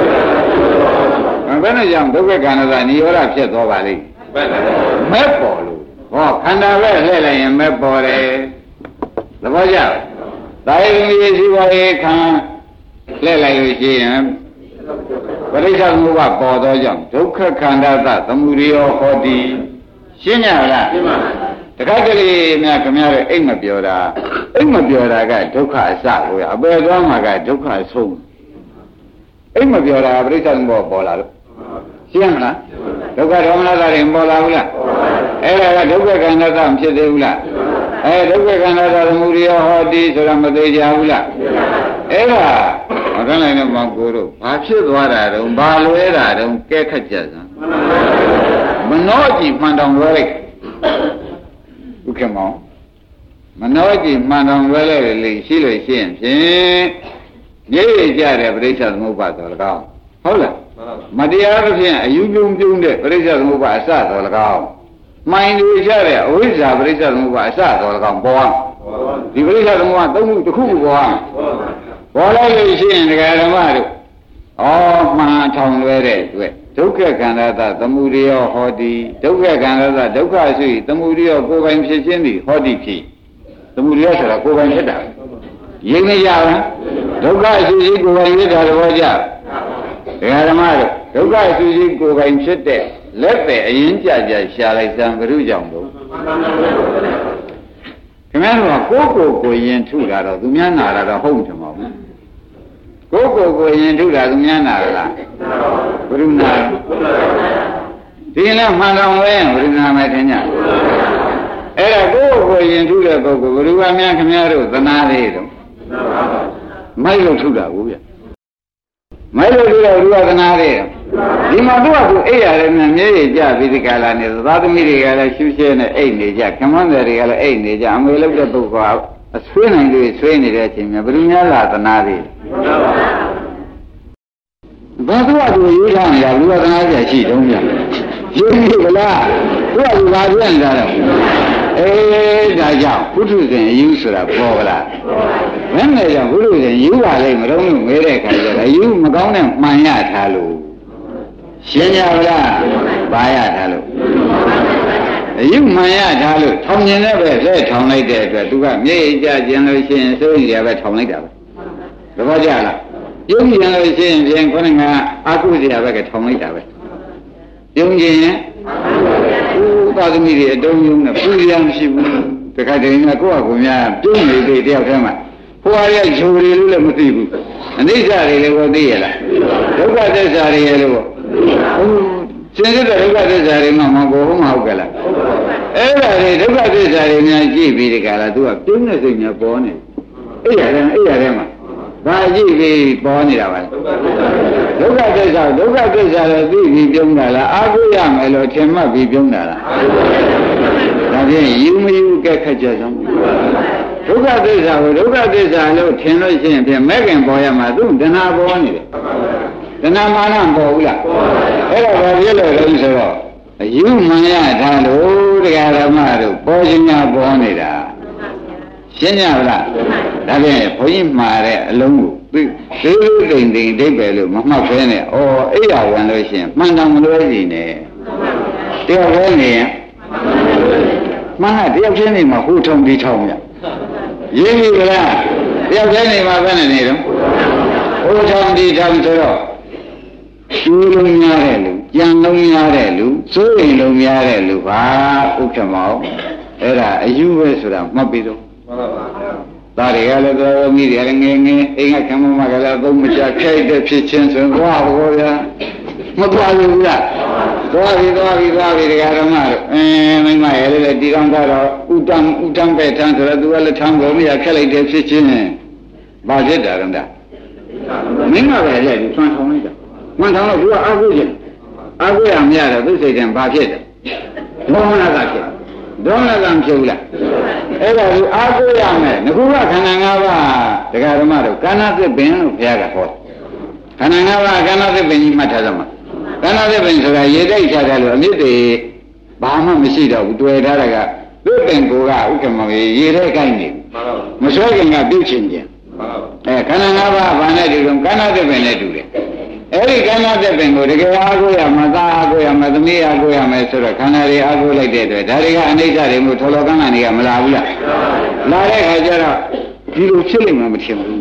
[SPEAKER 2] ဘယ်နဲ့ကြောင့်ဒုက္ခခန္ဓာကနိရောဓဖြစ်သွားပါလိမ့်မဲ့ပေါ်လို့ဟောခန္ဓာပဲလှည့်လိုက်ရင်မဲ့ပေါ်တယ်သဘောကျလားဒါရင်ဒီစီဝါရေးခံလှည့်လိုက်လို့ရှိရင်ပရိစ္ဆေသမုပ္ပါပေါ်သောကြောင့်ဒုက္ခခန္ဓာသသမုဒိယဟောတိရှင်းရလားရှင်းပါတခါတလေများခင်ဗျားတို့အိတ်မပြောတာအိမ်မပြောတာကဒုက္ခအစကိုရအပေသွားမှာကဒုက္ခဆုံးအိမ်မပြောတာပြိဿသမုပ္ပါပေါ်လာလို့ရှင်းမလားဒုက္ခဒေါမနတာတွေပေါ်လာဘူးလားအဲ့ဒါကဒုက္ခခန္ဓာသမဖြစ်သေးဘူးလားဒုက္ခခန္ဓာသမုဒိယဟောတိဆိုတာမသေးကြဘူးလားအဲ့ဒါမကနိုင်တဲ့မောင်ကိုတို့ဘာဖြစ်သွားတာတုံးဘာလွဲတာတုံးကဲခတ်ကြစမ်းမနှောကြည့်မှန်တောင်လွဲလိုက်ဥက္ကမောင်မနှောကြည့်မှန်တောင်လွဲလိုက်လေရှိလို့ရှိရင်ဖြင့်မြေကြတဲ့ပရိစ္ဆေသမုပ္ပါဆို၎င်းဟုတ်လားမတရားသဖြင့်အယူပြုံပြုံတဲ့ပရိစ္ဆေသမုပ္ပါအစဆို၎င်းမှန်လို့ရတဲ့အဝိဇ္ဇာပရိစ္ဆေသမုပ္ပါအစဆို၎င်းပေါ်ဒီပရိစ္ဆေသမုပ္ပါသုံးခုတစ်ခုခုပေါ်ပေါ်လိုက်လို့ရှိရင်ဒကာဓမ္မတို့မှန်ထောင်လွဲတဲ့အတွက်ဒုက္ခခန္ဓာသသမုဒိယဟောတိဒုက္ခခန္ဓာသဒုက္ခရှိသမုဒိယကိုယ်ပိုင်ဖြစ်ခြင်းသည်ဟောတိဖြစ်သမုဒိယဆိုတာကိုယ်ပိုင်ဖြစ်တာရင်းမရဘူးဒုက္ခရှိရှိကိုယ်ပိုင်ဖြစ်တာတော့ကြဒကာဓမ္မတို့ဒုက္ခရှိရှိကိုယ်ပိုင်ဖြစ်တဲ့လက်ပဲအရင်ကြကြရှာလိုက်စမ်းဘုရုကြောင့်လို့ခင်ဗျားတို့ကကိုယ်ရင်ထုတာတော့သူများနာတာတော့ဟုတ်တယ်မဟုတ်ဘူးကိုယ်ရင်ထုတာသူများနာလားဘုရုနာဒီနဲ့မှန်တော်လဲဘုရုနာမယ်ခင်ဗျာအဲ့ဒါကိုယ်ရင်ထုတဲ့ပုဂ္ဂိုလ်ဘုရုကများခင်ဗျားတို့သနာသေးတော့မိုက်လို့ထုတာကိုဗျမိုက်လို့ထုတော့ဘုရုကသနာသေးတယ်ဒီမှာသူကသူအိပ်ရတယ်နဲ့မြေကြီးကြပြီးဒီကလာနေသာသမီတွေကလည်းရှူးရှဲနဲ့အိပ်နေကြခမန်းတွေကလည်းအိပ်နေကြအမေလုပ်တဲ့ပုဂ္ဂိုလ်ကအဆွေးနိုင်လို့ဆွေးနေတဲ့အချိန်မှာဘယ်သူများလာသနာသေးဘာသူကသူယူထားနေတာလူကသနာကြရှိတုံးဗျယူပြီကလားသူကသူဘာပြန်နေတာတော့ဒါကြောင့်ဘုထုဇဉ်အယူဆိုတာပေါ်ကလားဘယ်နဲ့ကြောင့်ဘုထုဇဉ်ယူပါလိမ့်မတော့လို့မဲတဲ့ခါကျတော့အယူမကောင်းတဲ့မှန်ရထားလို့ရှင်းကြပါလားပါရထားလို့အယူမှန်ရထားလို့ထောင်ကျင်တဲ့ပဲလက်ထောင်လိုက်တဲ့အတွက်သူကမြေကြကျင်လို့ရှိရင်စိုးရိမ်ရပဲထောင်လိုက်တာပဲသဘောကျလားပြုံးကျင်လို့ရှိရင်ပြင်ခေါင်းကအကုသိုလ်ပဲကထောင်လိုက်တာပဲပြုံးကျင်ရင်သာသမီတွေအတုံးယုံနဲ့ပူရမရှိဘူးတခါတည်းကကိုယ့်အကူများပြုံးနေသေးတယောက်တည်းမှာဘုရားရဲ့ဂျိုတွေလို့လည်းမသိဘူးအနိစ္စတွေလည်းကိုသိရလားဒုက္ခသစ္စာတွေရဲ့လို့ရှင်းတဲ့ဒုက္ခသစ္စာတွေမှမဟုတ်ဘူးမဟုတ်ကလားအဲ့ဒါတွေဒုက္ခသစ္စာတွေများကြည့်ပြီးဒီကလာသူကပြုံးနေစိတ်များပေါ်နေအဲ့ရတယ်မှာဒါကြည့်ပြီးပေါ်နေတာပါဒုက္ခသစ္စာလည်းသိပြီးပြုံးတာလားအာဟုရမယ်လို့ထင်မှတ်ပြီးပြုံးတာလားဒါဖြင့်ယူမယူကဲခက်ကြဆုံးဒုက္ခသစ္စာကိုဒုက္ခသစ္စာလို့ထင်လို့ရှိရင်ဖြင့်မဲ့ခင်ပေါ်ရမှာသူတဏှာပေါ်နေတယ်တဏှာမာနပေါ်ဘူးလားအဲ့တော့ဘာဖြစ်လို့လဲဆိုတော့အယူမှန်ရထားလို့တရားဓမ္မတို့ပေါ်ခြင်းများပေါ်နေတာရှင်းကြပါလားဒါဖြင့်ဘုန်းကြီးမှားတဲ့အလုံးကိုသေးတိမ်တိမ်ပဲလို့မမှတ်ခဲနဲ့အိယာဝင်လို့ရှိရင်မှန်တော်မလို့ရှိနေတယောက်ပဲနေရင်မှန်တာတယောက်ချင်းနေမှာဟိုထုံဒီထုံမြရင်းပြီလားတယောက်ချင်းနေမှာပဲနေတော့ဟိုထုံဒီထုံဆိုတော့ရှင်းလုံးများတဲ့လူကြံလုံးများတဲ့လူစိုးရိမ်လုံးများတဲ့လူပါဥက္ကမောအဲ့ဒါအယူပဲဆိုတာမှတ်ပြီးတော့မှန်ပါပါသားတွေကလည်းတော်မိတွေကလည်းငယ်ငယ်အိမ်ကခံမမကလည်းအသုံးမချခိုက်တဲ့ဖြစ်ချင်းဆိုတော့ဘောဗျာမသွားဘူးလားသွားပြီတရားဓမ္မတို့မိမရဲ့လည်းဒီကောင်ကတော့ဥတံပဲထမ်းဆိုတော့သူကလည်းထမ်းကုန်မရခက်လိုက်တဲ့ဖြစ်ချင်းဘာဖြစ်တာလဲမိမပဲလည်းဒီထွန်းထောင်လိုက်တာမှန်ထောင်လို့သူကအာဟုခြင်းအာဟုရမရတော့သူစိတ်ထဲဘာဖြစ်တယ်ဒေါမနကဖြစ်ဒေါမနကမဖြစ်ဘူးလားအဲ့ဒါကိုအားကိုးရမယ်ငခုကခန္ဓာ၅ပါးတရားဓမ္မတို့ကာဏသစ်ပင်လို့ဘုရားကဟောခန္ဓာ၅ပါးကာဏသစ်ပင်ကြီးမှတ်ထားသမှာကာဏသစ်ပင်ဆိုတာရေတိုက်ချတယ်လို့အမြစ်တွေဘာမှမရှိတော့ဘူးတွေ့ထားတာကသစ်ပင်ကိုကဥက္ကမရေရေထဲကိုင်းနေမဆွဲခင်ကပြုတ်ချင်ခြင်းခန္ဓာ၅ပါးဘာနဲ့တူတော့ကာဏသစ်ပင်နဲ့တူတယ်အဲ့ဒီခန္ဓာသစ်ပင်ကိုတကယ်အားကိုးရမှာသာအားကိုးရမှာသမီးအားကိုးရမယ်ဆိုတော့ခန္ဓာတွေအားကိုးလိုက်တဲ့အတွက်ဒါတွေကအနိစ္စတွေမို့ထော်လောကန်းတွေကမလာဘူးလားလာတဲ့ခါကျတော့ဒီလိုဖြစ်လိမ့်မယ်မထင်ဘူး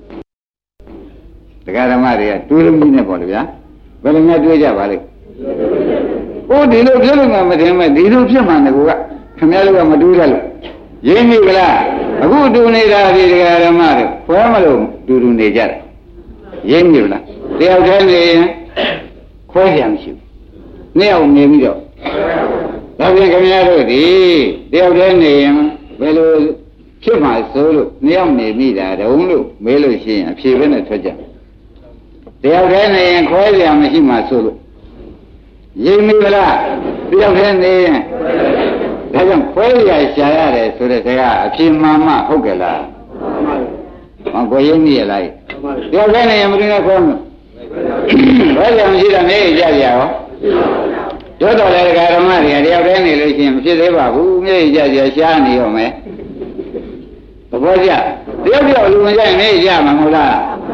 [SPEAKER 2] တရားဓမ္မတွေကတွေးလို့ကြီးနေပေါ့လေဗျာဘယ်လိုများတွေးကြပါလိမ့်ဒီလိုဖြစ်လို့မှမထင်မဲ့ဒီလိုဖြစ်မှငါကခင်ဗျားတို့ကမတွေးရလို့ရင်းပြီလားအခုတူနေတာဒီတရားဓမ္မတွေခွဲမလို့တူနေကြတယ်ရင်းပြီလားတယောက်တည်းနေရင်ခွဲပြန်မရှိဘူးနှစ်ယောက်နေပြီးတော့ဒါပြန်ခင်ဗျားတို့ဒီတယောက်တည်းနေရင်ဘယ်လိုဖြစ်မှာစိုးလို့နှစ်ယောက်နေမိတာတုံးလို့မေးလို့ရှိရင်အဖြေပဲနဲ့ထွက်ကြတယောက်တည်းနေရင်ခွဲပြန်မရှိမှာစိုးလို့ရင်းပြီလားတယောက်တည်းနေရင်ဒါကြောင့်ခွဲရရှာရတယ်ဆိုတဲ့စကားအဖြေမှန်မှဟုတ်ကြလားမှန်ပါဘူးကိုရင်းနေရလားတယောက်တည်းနေရင်မတင်နဲ့ခွဲမှာဘယ်ကြောင့်ရှိတာနေကြကြရောတို့တော်လည်းဓမ္မတွေကတယောက်တည်းနေလို့ရှိရင်မဖြစ်သေးပါဘူးမျက်ရည်ကြရှားနေရောမယ်သဘောကျတယောက်တယောက်လူမကြရင်နေကြမှာမဟုတ်လား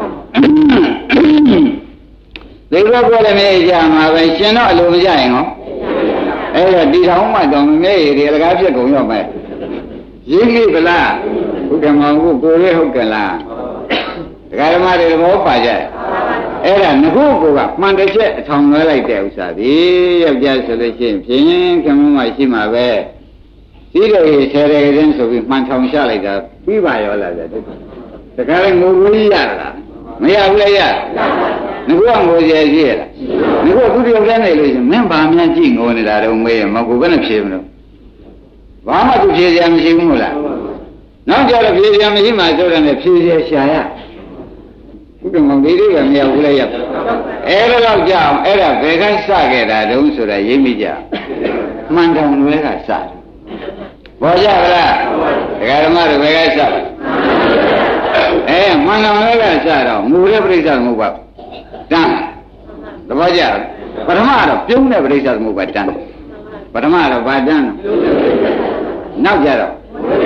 [SPEAKER 2] ဒီဘက်ပေါ်လည်းနေကြမှာပဲရှင်တော့အလိုမကြရင်ဟောအဲ့ဒါဒီထောင်မှတော့မျက်ရည်တွေလကားဖြစ်ကုန်ရောမယ်ရင်းလိဗလားဟုတ်ကဲ့မဟုတ်ကိုလေးဟုတ်ကဲ့လားဓမ္မတွေသဘောပါကြအဲ့ဒါငခုကမှန်တစ်ချက်အထောင်လွှဲလိုက်တဲ့ဥစ္စာဒီယောက်ျားဆိုလို့ရှိရင်ဖြင်းခမင်းမရှိမှာပဲဒီလိုရေဆယ်ရကင်းဆိုပြီးမှန်ထောင်ချလိုက်တာပြီးပါရောလားဗျာတခါလည်းငိုကြီးရလားမရဘူးလေရငခုကငိုကြရှိရလားငခုသူတယောက်တည်းနေလို့ရှိရင်မင်းဘာမှကြည့်ငိုနေတာတော့မေးရမကူဘယ်နဲ့ဖြေမလို့ဘာမှသူဖြေစရာမရှိဘူးမို့လားနောက်ကြတော့ဖြေစရာမရှိမှဆိုတယ်နဲ့ဖြေစရာရှာရဘုရားမောင်လေးတွေကမရဘူးလေရအဲ့ဒါတော့ကြောက်အဲ့ဒါဘယ်ကစခဲ့တာတုံးဆိုတာရိပ်မိကြမှန်တောင်လွဲကစတယ်ဘောကြဗလားဒကာဓမ္မတွေဘယ်ကစလဲမှန်တောင်လွဲကစတော့မူတဲ့ပြိဿသမုပ္ပါတန်းသဘောကျပထမတော့ပြုံးတဲ့ပြိဿသမုပ္ပါတန်းပထမတော့ဗာတန်းနောက်ကြတော့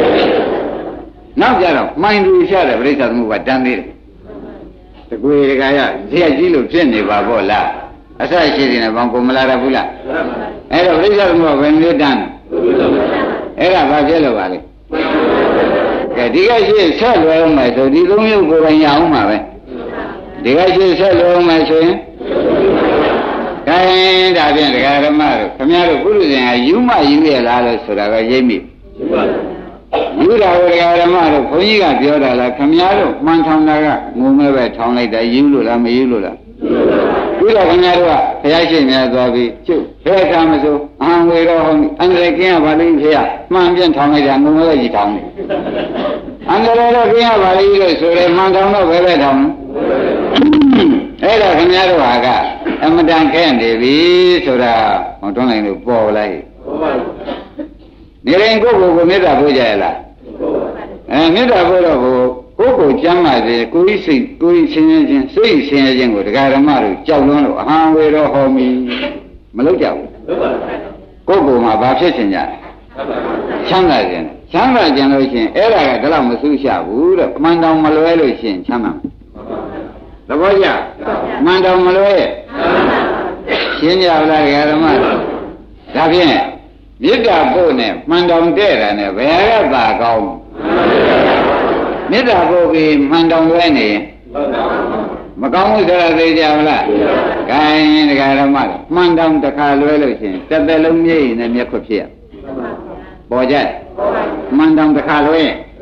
[SPEAKER 2] မှန်သူရှာတဲ့ပြိဿသမုပ္ပါတန်းသေးတယ်တကွေတကာရဇက်ကြီးလို့ဖြစ်နေပါပေါ့လားအစရှိနေတယ်ဘောင်ကိုမလာရဘူးလားအဲ့တော့ပြိဿသမုပ္ပါဘယ်မျိုးတန်းအဲ့ဒါဘာဖြစ်လို့ပါလဲကဲဒီကရှိဆက်လွယ်အောင်မယ်ဆိုဒီသုံးမျိုးကိုယ်ပိုင်ရအောင်မှာပဲဒီကရှိဆက်လွယ်အောင်မယ်ဆိုရင်ဒါဖြင့်ဒကာဓမ္မတို့ခမည်းတော်ပုရိသင်ဟာယူမယူရလားလို့ဆိုတာကရိပ်မိယူတာကိုဒကာဓမ္မတို့ဘုန်းကြီးကပြောတာလားခမည်းတော်မှန်ထောင်တာကငုံမဲ့ပဲထောင်လိုက်တာယူလို့လားမယူလို့လားပြီးတော့ခမည်းတော်ကဘုရားရှိခိုးသွားပြီးကျုပ်ဘယ်ကမဆိုအဟံဝေရောဟောအန္တရာယ်ကင်းရပါလိမ့်ဖေရမှန်ပြန်ထောင်လိုက်တာငုံမဲ့ကြီးထောင်တယ်အန္တရာယ်တော့ကင်းရပါလိမ့်လို့ဆိုရဲမှန်ထောင်တော့ဘယ်ပဲထောင်အဲ့ဒါခမည်းတော်ဟာကအမတန်ခဲနေပြီဆိုတာဟောတွန်းလိုက်လို့ပေါ်လိုက်နေရင်ကိုယ့်ကိုယ်မေတ္တာပို့ကြရလားမေတ္တာပို့တော့ကိုယ့်ကိုကျမ်းပါစေကိုယ်စိတ်ကိုယ်ဆင်းရဲခြင်းစိတ်ဆင်းရဲခြင်းကိုတရားဓမ္မတို့ကြောက်လွန်းလို့အဟံဝေရောဟောမိမလုပ်ကြဘူးကိုယ့်ကိုယ်မှာဘာဖြစ်ချင်ကြလဲချမ်းသာခြင်းလို့ရှိရင်အဲ့ဒါကဒါတော့မဆူးရှာဘူးတဲ့မှန်တောင်မလွဲလို့ရှိရင်ချမ်းသာသဘောကျမှန်တောင်မလွဲရှင်းကြလားတရားဓမ္မဒါဖြင့်မေတ္တာပို့နဲ့မှန်တောင်တဲ့တာနဲ့ဘယ်ကသာကောင်းမေတ္တာပို့ပြီးမှန်တောင်လွဲနေရင်မကောင်းဘူးဆိုတာသိကြမလားဂိုင်းတရားဓမ္မမှန်တောင်တစ်ခါလွဲလို့ရှိရင်တစ်သက်လုံးမျက်ရည်နဲ့မျက်ခွဖြစ်ရပေါ်ကြမှန်တောင်တစ်ခါလွဲ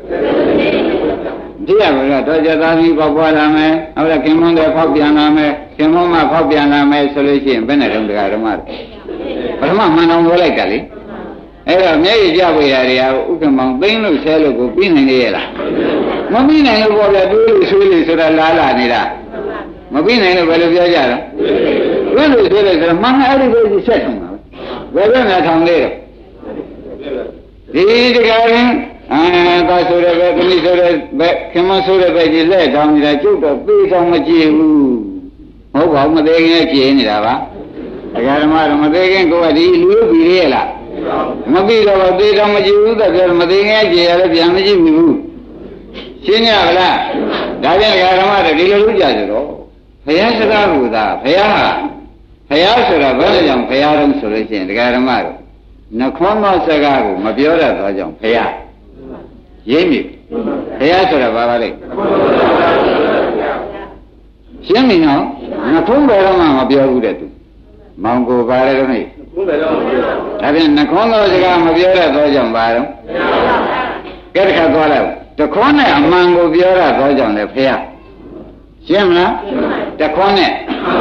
[SPEAKER 2] ကြည့်ရပါလားတော့ကြသားပြီးပေါက်ပွားလာမယ်ဟုတ်လားခင်မွန်းတွေဖောက်ပြန်လာမယ်ခင်မွန်းမှဖောက်ပြန်လာမယ်ဆိုလို့ရှိရင်ဘယ်နဲ့တုန်းတရားဓမ္မပထမမှန်တောင်လွဲလိုက်တာလေအဲ့တော့မျက်ရည်ကျပွေရာတွေကဥက္ကမောင်သိမ့်လို့ဆဲလို့ကိုပြီးနိုင်လေရလားမပြီးနိုင်လို့ပေါ်ပြတွေးလို့ဆွေးလို့ဆိုတာလာနေတာမပြီးနိုင်လို့ဘယ်လိုပြောကြတော့တွေးလို့ဆွေးလို့ဆိုတာမှန်အဲ့ဒီကိုဆက်ထုံတာပဲဘယ်ဘက်နဲ့ထောင်လေတော့ဒီတရားရင်သာဆိုရပဲသမီးဆိုရပဲခင်မဆိုရပဲဒီလက်ထောင်နေတာကျုပ်တော့ပြေးဆောင်မကြည့်ဘူးဟုတ်ပါဘူးမသေးခင်ကြည်နေတာပါတရားဓမ္မတော့မသေးခင်ကိုကဒီလူလူပြီးရလားမပြီးတော့သေတော့မကြည့်ဘူးတဲ့ပြောမသေးခင်ကြည်ရလည်းပြန်မကြည့်ဘူးရှင်းရပါလားဒါပြန်တရားဓမ္မတော့ဒီလိုလုပ်ကြဆိုတော့ဘုရားစကားကသာဘုရားဆိုတာဘယ်လိုကြောင့်ဘုရားတုံးဆိုလို့ရှိရင်တရားဓမ္မတော့နှခွန်းသောစကားကိုမပြောတတ်သောကြောင့်ဘုရားရိပ်မိဘုရားဆိုတာဘာပါလဲရှင်းပြီနော်နှခွန်းဘယ်တော့မှမပြောဘူးတဲ့သူမောင်ကိုပါလေတော့ဟဲ့ဒါဖြင့်နှခွန်းသောစကားမပြောတတ်သောကြောင့်ဘာတော့ကဲတစ်ခါသွားလိုက်တခွန်းနဲ့အမှန်ကိုပြောရတော့ကြောင့်လေဖေရရှင်းမလားတခွန်းနဲ့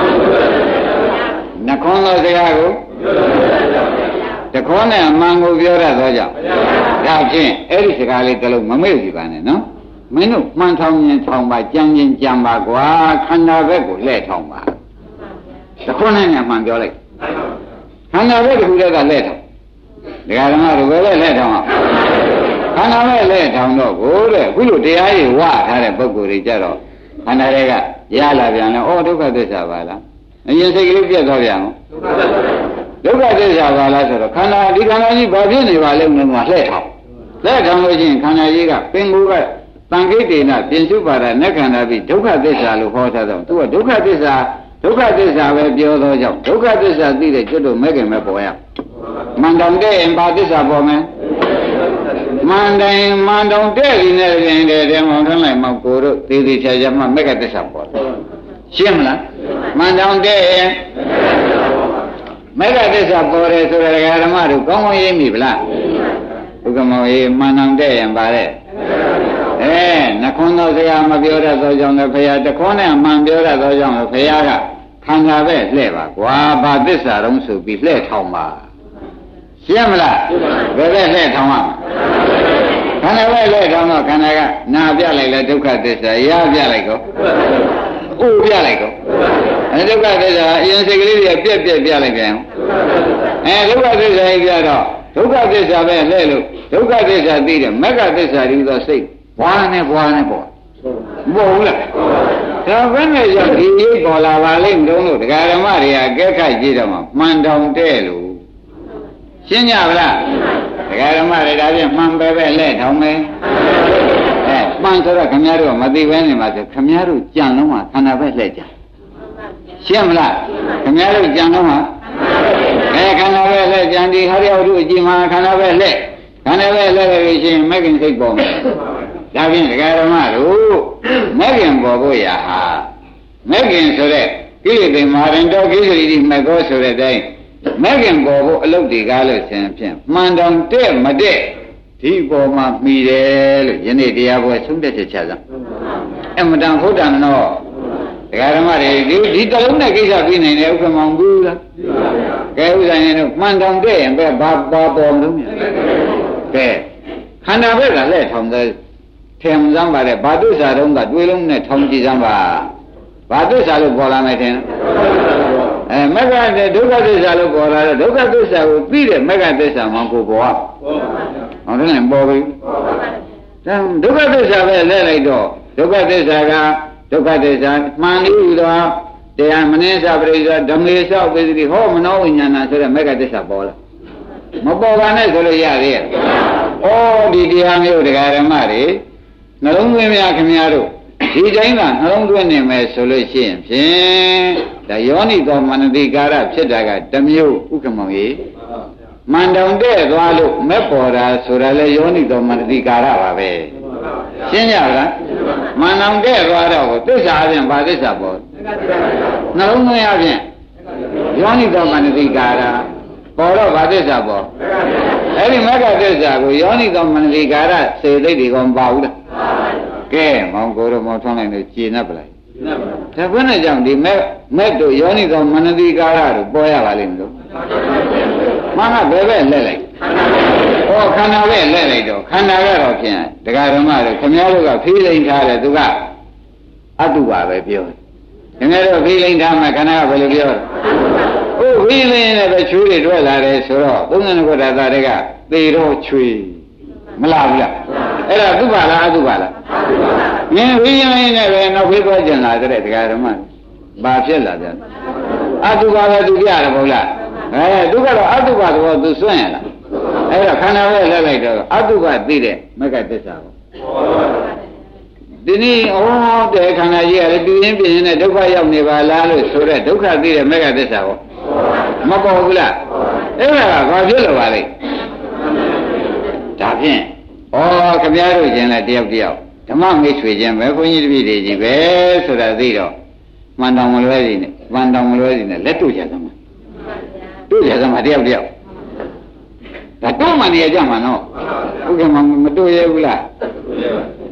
[SPEAKER 2] နှခွန်းသောစကားကိုတခွန်းနဲ့အမှန်ကိုပြောရတော့ကြောင့်ဒါဖြင့်အဲ့ဒီစကားလေးတစ်လုံးမမေ့စီပါနဲ့နော်မင်းတို့မှန်ထောင်ရင်ထောင်ပါကြမ်းရင်ကြမ်းပါကွာခန္ဓာဘက်ကိုလှည့်ထောင်ပါတခွန်းနဲ့အမှန်ပြောလိုက်ခန္ဓာဘက်တစ်ခုတည်းကလှည့်ထောင်ဒကာဓမ္မတို့ပဲလှည့်ထောင်အောင်ခန္ဓာပဲလှည့်ထောင်တော့ကိုတဲ့အခုလိုတရားကြီးဝထားတဲ့ပုဂ္ဂိုလ်တွေကြတော့ခန္ဓာတွေကရလာပြန်လဲဩဒုက္ခသစ္စာပါလားအရင်စိတ်ကလေးပြတ်သွားပြန်ဒုက္ခသစ္စာပါလားဆိုတော့ခန္ဓာဒီခန္ဓာကြီးဘာဖြစ်နေပါလဲလို့မှလှည့်ထောင်လို့ချင်းခန္ဓာကြီးကပင်ကိုယ်ကတန်ခိတေနပြင်စုပါဒနဲ့ခန္ဓာပြီးဒုက္ခသစ္စာလို့ဟောထားတော့သူကဒုက္ခသစ္စာပဲပြောသောကြောင့်ဒုက္ခသစ္စာသိတဲ့ကျွတ်တို့မဲ့ခင်မဲ့ပေါ်ရမန္တောင်တဲ့ရင်ပါသစ္စာပေါ်မယ်မန္တောင်တဲ့ဒီနဲ့ပြင်တဲ့မောင်ထွန်းလိုက်မောင်ကိုတို့သေသေးချာချာမှမဲ့ကသစ္စာပေါ်တယ်ရှင်းမလားမန္တောင်တဲ့ရင်မဲ့ကသစ္စာပေါ်တယ်ဆိုတဲ့ဓမ္မတို့ကောင်းကောင်းရေးမိဗလားဥက္ကမောရေးမန္တောင်တဲ့ရင်ပါတဲ့နှခွန်းသောစကားမပြောရသောကြောင့်လည်းဘုရားတခွန်းနဲ့အမှန်ပြောရသောကြောင့်လည်းဘုရားကခန္ဓာပဲလှဲ့ပါကွာဘာသစ္စာတုံးဆိုပြီးလှဲ့ထောင်ပါရှင်းမလားဘယ်ပဲလှဲ့ထောင်ရမလဲခန္ဓာပဲလှဲ့ထောင်တော့ခန္ဓာကနာပြလိုက်လဲဒုက္ခသစ္စာရပြလိုက်ကောဥပြလိုက်ကောဒုက္ခသစ္စာအရင်စိတ်ကလေးတွေပြက်ပြလိုက်ပြန်ဒုက္ခသစ္စာကြီးပြတော့ဒုက္ခသစ္စာပဲလှဲ့လို့ဒုက္ခသစ္စာသိတယ်မက္ခသစ္စာဒီသောစိတ်ဘွားနဲ့ပေါ့မဟုတ်ဘူးလားဒါဘယ်နဲ့ကြောင့်ဒီရိပ်ပေါ်လာပါလိမ့်မလို့ဒကာဓမ္မတွေကကဲခတ်ကြည့်တော့မှမှန်တောင်တဲ့လို့ရှင်းကြပါလားဒကာဓမ္မတွေဒါဖြင့်မှန်ပဲလဲထောင်မယ်မှန်ဆိုတော့ခင်ဗျားတို့မသိဘဲနေမှာဆိုခင်ဗျားတို့ကြံလုံးမှာခန္ဓာပဲလှည့်ကြရှင်းမလားခင်ဗျားတို့ကြံလုံးမှာခန္ဓာပဲလှည့်ကြံဒီဟရိယဝတ္ထုအကြည့်မှာခန္ဓာပဲလှည့်ခန္ဓာပဲလှည့်လို့ရှိရင်မဂ္ဂင်စိတ်ပေါ်မယ်ဒါဖြင့်ဒကာဓမ္မတို့မဂ္ဂင်ပေါ်ဖို့ရာဟာမဂ္ဂင်ဆိုတဲ့ကိလေသာမာရင်တော်ကိစ္စရီမကောဆိုတဲ့အတိုင်းမဂ္ဂင်ပေါ်ဖို့အလုပ်တွေကားလို့ရှင်ဖြင့်မှန်တောင်တဲ့မတဲ့ဒီပေါ်မှာမှီတယ်လို့ယနေ့တရားပွဲဆုံးဖြတ်ချက်ချစမ်းအမတန်ဟုတ်တယ်နော်ဒကာဓမ္မတွေဒီတလုံးနဲ့ကိစ္စပြီးနိုင်တယ်ဥက္ကမောင်ဘူးလားကဲဥစ္စာရင်တော့မှန်တောင်တဲ့ရင်ပဲဘာပေါ်မလို့မြင်ကဲခန္ဓာဘက်ကလည်းထောင်တယ်ထင်စမ်းပါတဲ့ဘာသစ္စာတုံးကတွေးလုံးနဲ့ထောင်ကြည့်စမ်းပါဘာသစ္စာလို့ပေါ်လာမယ်ထင်မက္ခဒုက္ခသစ္စာလို့ပေါ်လာတော့ဒုက္ခသစ္စာကိုသိတဲ့မက္ခသစ္စာမှကိုပေါ်ဟုတ်တယ်ပေါ်ပြီဒုက္ခသစ္စာပဲလဲလိုက်တော့ဒုက္ခသစ္စာကဒုက္ခသစ္စာမှန်လို့သောတရားမနည်းစာပရိစ္ဆာဓမ္မေသောပိသတိဟောမနောဝိညာဏဆိုတဲ့မက္ခသစ္စာပေါ်လာမပေါ်ပါနဲ့ဆိုလို့ရသေးရဲ့ဩဒီတရားမျိုးတရားဓမ္မတွေနှလုံးသွင်းများခင်ဗျားတို့ဒီတိုင်းကနှလုံးသွင်းနေမယ်ဆိုလို့ရှိရင်ဖြင့်ဒါယောနိသောမနတိကာရဖြစ်တာကတစ်မျိုးဥက္ကမောင်ကြီးမှန်တောင်တဲ့သွားလို့မက်ပေါ်တာဆိုတာလေယောနိသောမနတိကာရပါပဲရှင်းကြလားမှန်တောင်တဲ့သွားတော့သစ္စာအပြင်ဘာသစ္စာပေါ်နှလုံးသွင်းအပြင်ယောနိသောမနတိကာရပေါ်တော့ဘာသစ္စာပေါ်အဲ့ဒီမက္ခသစ္စာကိုယောနိသောမနတိကာရစေသိတ်တွေကမပါဘူးလားကဲမောင်ကိုယ်တော်မောင်ထွန်းလိုက်လို့ကျေနပ်ပလိုက်ဒါဘယ်နဲ့ကြောင့်ဒီမက်တို့ယောနိသောမနတိကာရတို့ပေါ်ရပါလိမ့်မလို့မှန်ကဘယ်ပဲလဲလိုက်ဟောခန္ဓာပဲလဲလိုက်တော့ခန္ဓာကတော့ဖြင့်ဒကာဓမ္မတို့ခင်ဗျားတို့ကဖိလိန်ထားတယ်သူကအတုပါပဲပြောတယ်ခင်ဗျားတို့ဖိလိန်ထားမှခန္ဓာကဘယ်လိုပြောလဲဟုတ်ဖိလိန်နဲ့ပဲချွေးတွေတွေ့လာတယ်ဆိုတော့32ခုဓာတ်တွေကသေတော့ချွေးမလားဘူးလားအဲ့ဒါသူ့ပါလားအတုပါလားမင်းဖိလိန်နဲ့ပဲနောက်ဖေးသွားကျင်လာတဲ့ဒကာဓမ္မဘာဖြစ်လာကြအတုပါပဲသူပြရတယ်ဘုလားသူကတော့အတုပါတော့သူစွန့်ရလားအဲ့တော့ခန္ဓာပဲလဲလိုက်တော့အတုပါသိတဲ့မက္ခသစ္စာပေါ့ဒီနေ့ဩတဲ့ခန္ဓာကြီးကလည်းပြင်းပြင်းနဲ့ဒုက္ခရောက်နေပါလားလို့ဆိုတဲ့ဒုက္ခသိတဲ့မက္ခသစ္စာပေါ့မပေါ်ဘူးလားအဲ့ဒါကဘာဖြစ်လို့ပါလဲဒါဖြင့်ခင်ဗျားတို့ကျင်လဲတယောက်ဓမ္မမိတ်ဆွေချင်းပဲဘုန်းကြီးတပည့်တွေကြီးပဲဆိုတာသိတော့မှန်တောင်မလွဲစီနဲ့လက်တို့ကြသမှာတို့ကြသမှာတယောက်ဒါတို့မှနေကြမှာနော်ဟုတ်ကဲ့မတို့ရဲဘူးလား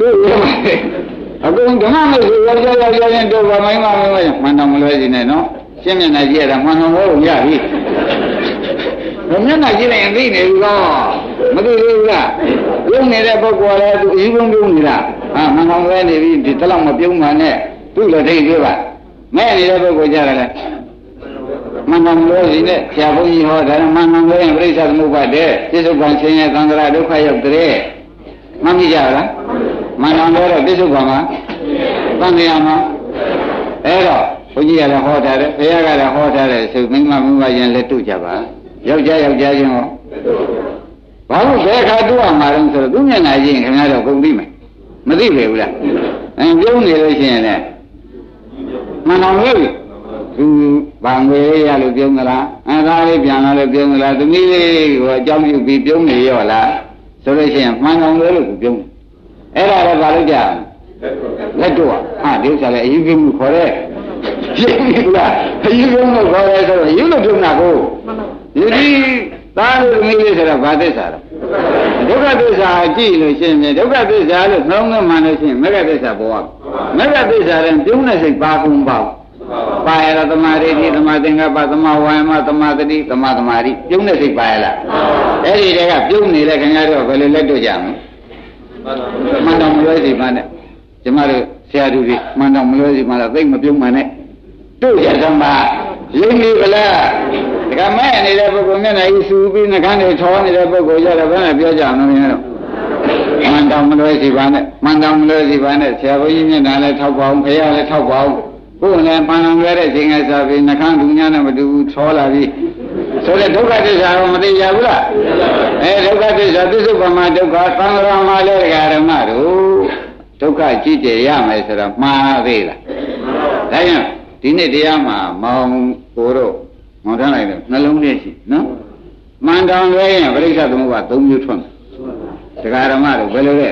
[SPEAKER 2] တွေ့ရပါတယ်အကုန်ဓမ္မမဲ့ဆိုရောက်ရင်တော့ဘာမှမမှန်တော့မလွဲစီနဲ့နော်ရှင်းမျက်နှာကြည့်ရတာမှန်တော့လို့ရပြီဘယ်မျက်နှာကြည့်လိုက်ရင်သိနေပြီကောမသိသေးဘူးလားပြုံးနေတဲ့ပုဂ္ဂိုလ်လည်းသူအကြီးဆုံးပြုံးနေတာမှန်တော့လွဲနေပြီဒီတလောက်မပြုံးမှနဲ့သူ့လည်းသိသေးပါမဲ့နေတဲ့ပုဂ္ဂိုလ်ကြတယ်လေမှန်တော့လွဲစီနဲ့ဆရာဘုန်းကြီးဟောတယ်မှန်တော့လွဲရင်ပြိဿသမုပ္ပါဒ်တဲ့ပြစ္ဆုတ်ပံဆင်းရဲသံဃာဒုက္ခရောက်တဲ့မှန်ပြီကြလားမှန်တော့လွဲတော့ပြစ္ဆုတ်ပံမှာသံဃာမှာအဲ့တော့ဘုန်းကြီးကလည်းဟောထားတယ်ဘုရားကလည်းဟောထားတယ်ဆိုမိမရင်လည်းတွေ့ကြပါယောက်ျားချင်းဟောဘာလို့ဘယ်ခါတွေ့ရမှာလဲဆိုတော့သူမျက်နှာချင်းခင်ဗျားတော့ကုန်ပြီမယ်မသိပဲဘူးလားပြုံးနေလို့ရှိရင်လည်းမှန်တော်လို့သူဗာငွေရလို့ပြုံးသလားသားလေးပြန်လာလို့ပြုံးသလားသမီးလေးကိုအကြောင်းပြုပြီးပြုံးနေရောလားဆိုလို့ရှိရင်မှန်တော်လို့ပြုံးအဲ့ဒါလည်းဘာလို့ကြလက်တော့ဒီဥစ္စာလည်းအယူပြုံးမှုခေါ်တဲ့ရှင်းပြီလားအယူပြုံးလို့ခေါ်ရဲဆိုတော့ယူလို့ပြုံးတာကိုဒီသားလို့သမီးလေးဆိုတော့ဘာသစ္စာလဲဒုက္ခသစ္စာကြည့်လို့ရှင်းတယ်ဒုက္ခသစ္စာလို့နှောင်းနှမှန်လို့ရှင်းမဂ္ဂသစ္စာပေါ်မဂ္ဂသစ္စာရင်ပြုံးတဲ့စိတ်ပါကုန်ပါပါရသမာဓိသမာသင်္ကပ္ပသမာဝါယမသမာသတိသမာသမာဓိပြုံးတဲ့စိတ်ပါရလားအဲ့ဒီတည်းကပြုံးနေတဲ့ခင်ဗျားတို့ဘယ်လိုလက်တွေ့ကြမလဲမှန်တော်မလွဲစီမှနဲ့ကျမတို့ဆရာသူတွေမှန်တော်မလွဲစီမှလည်းသိမပြုံးမှနဲ့တို့ရသမားရင်းပြီဗလားဒါကမဲ့နေတဲ့ပုဂ္ဂိုလ်မျက်နှာကြီးစူပြီးနှကန်းတွေထောနေတဲ့ပုဂ္ဂိုလ်ကြတော့ဘယ်နဲ့ပြောကြအောင်လဲခင်ဗျားတို့မှန်တော်မလွဲစီပါနဲ့မှန်တော်မလွဲစီပါနဲ့ဆရာဘုန်းကြီးမျက်နှာလည်းထောက်ပါအောင်ခရလည်းထောက်ပါအောင်ကိုယ်လည်းမှန်တော်လွဲတဲ့ချိန်ကစားပြီးနှကန်းဒုညာနဲ့မတူဘူးထောလာပြီးဆိုတဲ့ဒုက္ခသစ္စာကိုမသိကြဘူးလားဒုက္ခသစ္စာသစ္စုပ္ပမဒုက္ခသံဃာမှာလည်းဓမ္မတို့ဒုက္ခကြည့်ကြရမယ်ဆိုတော့မှားသေးလားဒါကြောင့်ဒီနေ့တရားမှာမောင်ကိုတော့မောင်ထမ်းလိုက်တော့နှလုံးလေးရှိနော်မှန်တော်လွဲရင်ပရိစ္ဆေသမုပ္ပါ3မျိုးထွက်တယ်ဓမ္မတို့ဘယ်လိုလဲ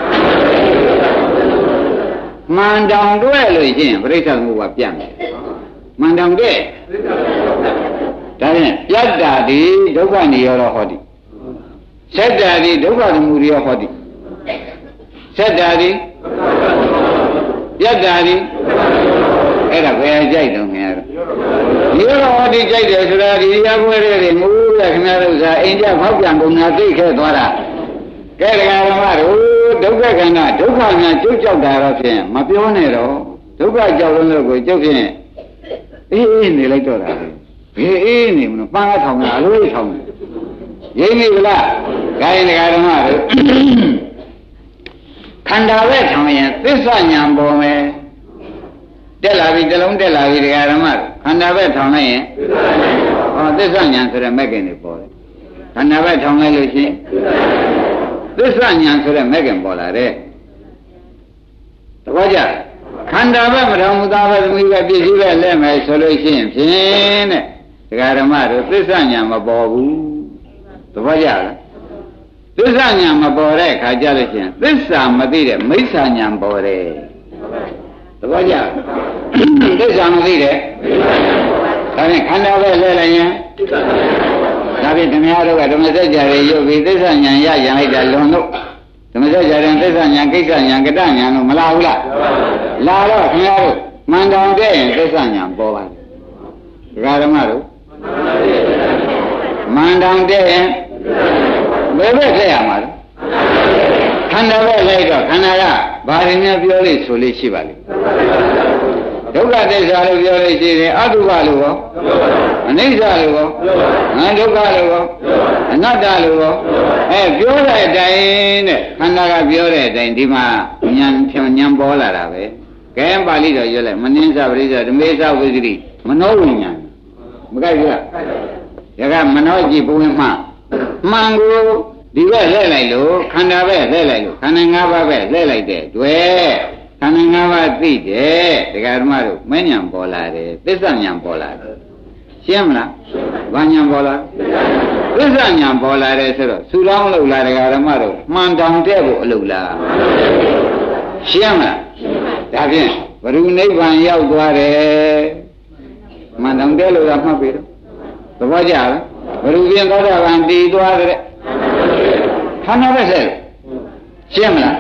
[SPEAKER 2] မှန်တောင်တွဲလို့ရှိရင်ပရိစ္ဆေသမုပ္ပါပြတ်မယ်မှန်တောင်တဲ့ဒါဖြင့်ပြတ်တာဒီဒုက္ခនិရောဓဟောတိဆက်တာဒီဒုက္ခသမုဒယဟောတိဆက်တာဒီပြတ်တာဒီအဲ့ဒါဘယ်ကြိုက်တော့ခင်ဗျားတို့និရောဓဟောတိကြိုက်တယ်ဆိုတာဒီတရားပွဲတွေမူးရခင်ဗျားတို့ကအိန္ဒိယဖောက်ပြန်ပုံနာသိခဲ့သွားတာကဲတရားဓမ္မတို့ဒုက္ခခန္ဓာဒုက္ခများကျုပ်ကြောက်တာတော့ဖြင့်မပြောနဲ့တော့ဒုက္ခကြောက်လို့ကိုကျုပ်ဖြင့်အေးနေလိုက်တော့တာဘယ်အေးနေမလို့ပန်းထောင်တာအလွေးထောင်တယ်ရင်းပြီလားဂိုင်းတရားဓမ္မတို့ခန္ဓာပဲထောင်ရင်သစ္စာဉာဏ်ပေါ်မယ်တက်လာပြီတလုံးတက်လာပြီတရားဓမ္မတို့ခန္ဓာပဲထောင်လိုက်ရင်သစ္စာဉာဏ်ဆိုတဲ့မဲ့ခင်တွေပေါ်တယ်ခန္ဓာပဲထောင်လိုက်လို့ရှိရင်သစ္စာဉာဏ်ဆိုတဲ့မဲ့ခင်ပေါ်လာတဲ့တပည့်ကြခန္ဓာပဲမထောင်မှုသားပဲသမီးပဲပြည့်စည်ပဲလဲမယ်ဆိုလို့ရှိရင်ဖြင့်တဲ့တရားဓမ္မတို့သစ္စာဉာဏ်မပေါ်ဘူးတပည့်ကြလားသစ္စာဉာဏ်မပေါ်တဲ့အခါကျလို့ရှိရင်သစ္စာမသိတဲ့မိစ္ဆာဉာဏ်ပေါ်တယ်တပည့်ကြသစ္စာမသိတဲ့ဒါနဲ့ခန္ဓာပဲလဲလိုက်ရင်ဒါဖြင့်ဓမ္မရတို့ကဓမ္မစကြာတွေရုပ်ပြီးသစ္စာဉာဏ်ရရန်လိုက်တာလွန်လို့ဓမ္မစကြာရင်သစ္စာဉာဏ်ကိစ္စဉာဏ်ကတဉာဏ်လို့မလာဘူးလားလာတော့ခင်ဗျားတို့မှန်တောင်တဲ့ရင်သစ္စာဉာဏ်ပေါ်ပါဒကာဓမ္မတို့မှန်တောင်တဲ့ရင်ဘယ်ဘက်ထည့်ရမှာလဲခန္ဓာပဲလိုက်တော့ခန္ဓာကဘာရင်းများပြောလို့ဆိုလို့ရှိပါလိမ့်ဒုက္ခသစ္စာလို့ပြောလို့ရှိတယ်အတုပလို့ရောအနိစ္စလို့ရောငါဒုက္ခလို့ရောအနတ္တလို့ရောပြောတဲ့အတိုင်းတဲ့ခန္ဓာကပြောတဲ့အတိုင်းဒီမှာဉာဏ်ဖြောဉာဏ်ပေါ်လာတာပဲကဲပါဠိတော်ရွတ်လိုက်မနှင်းစပရိစ္ဆဓမေသဝိသတိမနောဝိညာဏမကြိုက်ဘူးလားဒါကမနောကြည့်ဘုံမှန်ကိုဒီဘက်လဲလိုက်လို့ခန္ဓာပဲလဲလိုက်လို့ခန္ဓာ၅ပါးပဲလဲလိုက်တဲ့တွေ့ခန္ဓာ၅ပါးသိတယ်ဒကာဓမ္မတို့မဉဏ်ပေါ်လာတယ်သစ္စာဉာဏ်ပေါ်လာတယ်ရှင်းမလားဘာဉာဏ်ပေါ်လာသစ္စာဉာဏ်ပေါ်လာတယ်ဆိုတော့ဆူလောင်းလို့လားဒကာဓမ္မတို့မှန်တောင်တဲ့ဖို့အလုပ်လားရှင်းမလားဒါဖြင့်ဘုရုနိဗ္ဗာန်ရောက်သွားတယ်မှန်တောင်တဲ့လို့ကမှတ်ပြီတော့သဘောကျလားဘုရုပြင်သောတာပန်တည်သွားတဲ့ခန္ဓာပဲဆက်ရှင်းမလား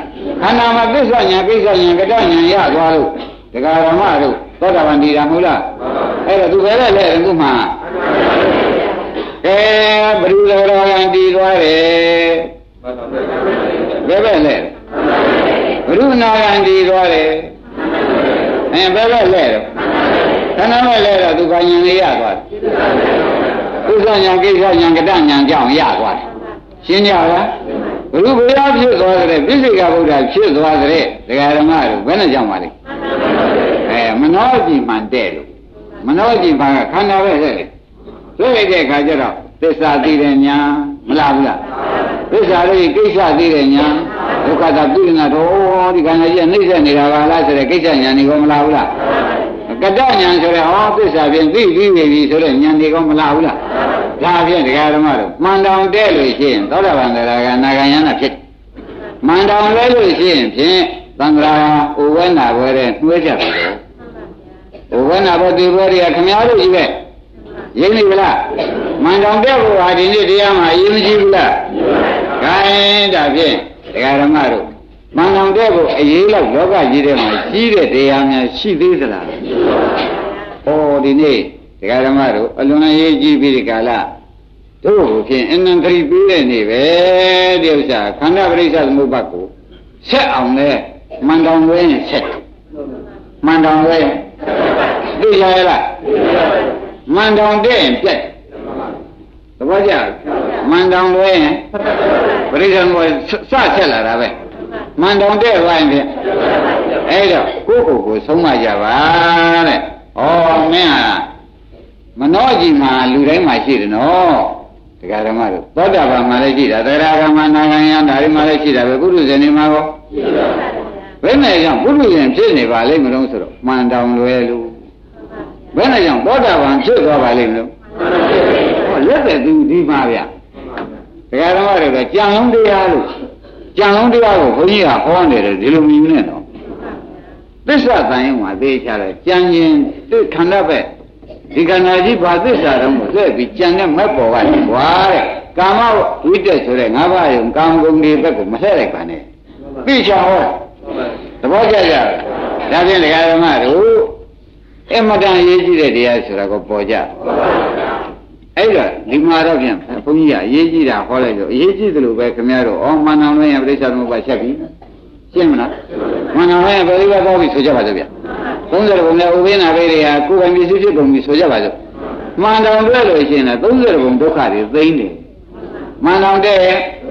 [SPEAKER 2] ခန္ဓာမှာသစ္စာညာကိစ္စညာကတ္တညာရသွားလို့ဒကာရမတို့သောတာပန်တည်တာမဟုတ်လားအဲ့တော့သူပဲလဲအခုမှကဲဘ누구သောတာပန်တည်သွားတယ်ဘယ်ပဲလဲဘ누구နာဂံတည်သွားတယ်ဘယ်ပဲလဲတော့ခန္ဓာပဲလဲတော့သူဘာညာလေးရသွားတယ်သစ္စာညာကိစ္စညာကတ္တညာကြောင့်ရသွားတယ်ရှင်းကြလားဘ누구ဘုရားဖြစ်သွားတဲ့ပြစ္ဆေကဗုဒ္ဓဖြစ်သွားတဲ့ဒကာရမတို့ဘယ်နဲ့ကြောင့်ပါလဲမနောကြည်မှန်တဲ့လို့မနောကြည်မှန်ကခန္ဓာပဲတဲ့တွေ့လိုက်တဲ့အခါကျတော့သစ္စာသိတဲ့ညာမလားဘူးလားသစ္စာလေးကိစ္စသိတဲ့ညာဒုက္ခသာပြိဏတော်ဒီခန္ဓာကြီးနှိမ့်ဆက်နေတာပါလားဆိုတဲ့ကိစ္စညာနေကောမလားဘူးလားကတ္တညာဆိုတဲ့ဟောသစ္စာဖြင့်သိပြီးပြီဆိုတဲ့ညာနေကောမလားဘူးလားဒါဖြင့်ဒကာဓမ္မတို့မှန်တောင်တဲ့လို့ရှိရင်သောတာပန်တရားကနာဂံယန္တာဖြစ်မှန်တောင်လဲလို့ရှိရင်ဖြင့်သံဃာဥဝနာဘွယ်တဲ့နှွေးကြပြီတော့ဥဝနာဘွယ်ဒီဘွယ်တွေကခမည်းတော်ကြီးပဲရင်းနေဗလားမှန်တောင်တဲ့ဘုရားဒီနေ့တရားမှာအရေးမကြီးဘူးလားခိုင်းဒါဖြင့်ဒကာဓမ္မတို့မှန်တောင်တဲ့ဘုအရေးလောက်လောကကြီးထဲမှာကြီးတဲ့တရားများရှိသေးသလားဟောဒီနေ့ဒကာဓမ္မတို့အလွန်အရေးကြီးပြီးဒီကာလတို့ဖြင့်အနန္တရိပြီးတဲ့နေ့ပဲဒီဥစ္စာခန္ဓာပရိစ္ဆေသမုပ္ပါဒ်ကိုဆက်အောင်လဲမှန်တောင်လွဲရင်ဆက်မှန်တောင်လွဲရင်သိရလားမှန်တောင်တဲ့ရင်ပြတ်သဘောကျမှန်တောင်လွဲရင်ပရိစ္ဆေသမုပ္ပါဒ်စဆက်လာတာပဲမှန်တောင်တဲ့ဝိုင်းဖြင့်အဲ့တော့ကိုယ့်ကိုယ်ဆုံးမကြပါတဲ့ဩမင်းဟာမနောကြီးမှာလူတိုင်းမှာရှိတယ်နော်ဒကာဓမ္မတို့သောတာပန်မှာလည်းရှိတာသရဂမနာဂံယံဒါတွေမှာလည်းရှိတာပဲပုရုဇဉ်တွေမှာရောရှိပါဘယ်နဲ့ကြောင့်ပုရုဇဉ်ဖြစ်နေပါလိမ့်မလို့ဆိုတော့မှန်တောင်လွယ်လို့ဘယ်နဲ့ကြောင့်သောတာပန်ဖြစ်သွားပါလိမ့်မလို့ဟောလက်တဲ့သူဒီမှာဗျဒကာဓမ္မတွေကကြံလုံးတရားလို့ကြံလုံးတရားကိုဘုန်းကြီးကဟောနေတယ်ဒီလိုမြင်နေတော့သစ္စာတန်ရင်မှာသိချတယ်ကြံရင်သိခန္ဓာပဲဒီခန္ဓာကြီးဘာသစ္စာတော့မသိပြီးကြံတဲ့မက်ပေါ်ကကွာတဲ့ကာမဝိတ္တဆိုတဲ့ငါးပါးယုံကာမဂုဏ်တွေဘက်ကိုမလှည့်လိုက်ပါနဲ့သိချဟောသဘောကျကြဒါဖြင့်ဒကာဓမ္မတို့အမတန်အရေးကြီးတဲ့တရားဆိုတာကိုပေါ်ကြအဲ့တော့ဒီမှာတော့ပြန်ဘုန်းကြီးကအရေးကြီးတာဟောလိုက်တော့အရေးကြီးသလိုပဲခင်ဗျားတို့ဩမန္တန်လွင်ရပရိစ္ဆေသမုပ္ပါဒ်ချက်ပြီးရှင်းမလားမန္တန်လွင်ရဘယ်လိုပဲတော့ပြီးဆိုကြပါစို့ဗျ30ဘုံနဲ့ဥပိ္ပနာဘေးတွေကကိုယ်ပိုင်မျိုးဖြစ်ကုန်ပြီဆိုကြပါစို့မှန်တောင်တွေ့လို့ရှိရင်လည်း30ဘုံဒုက္ခတွေသိမ့်တယ်မှန်တောင်တဲ့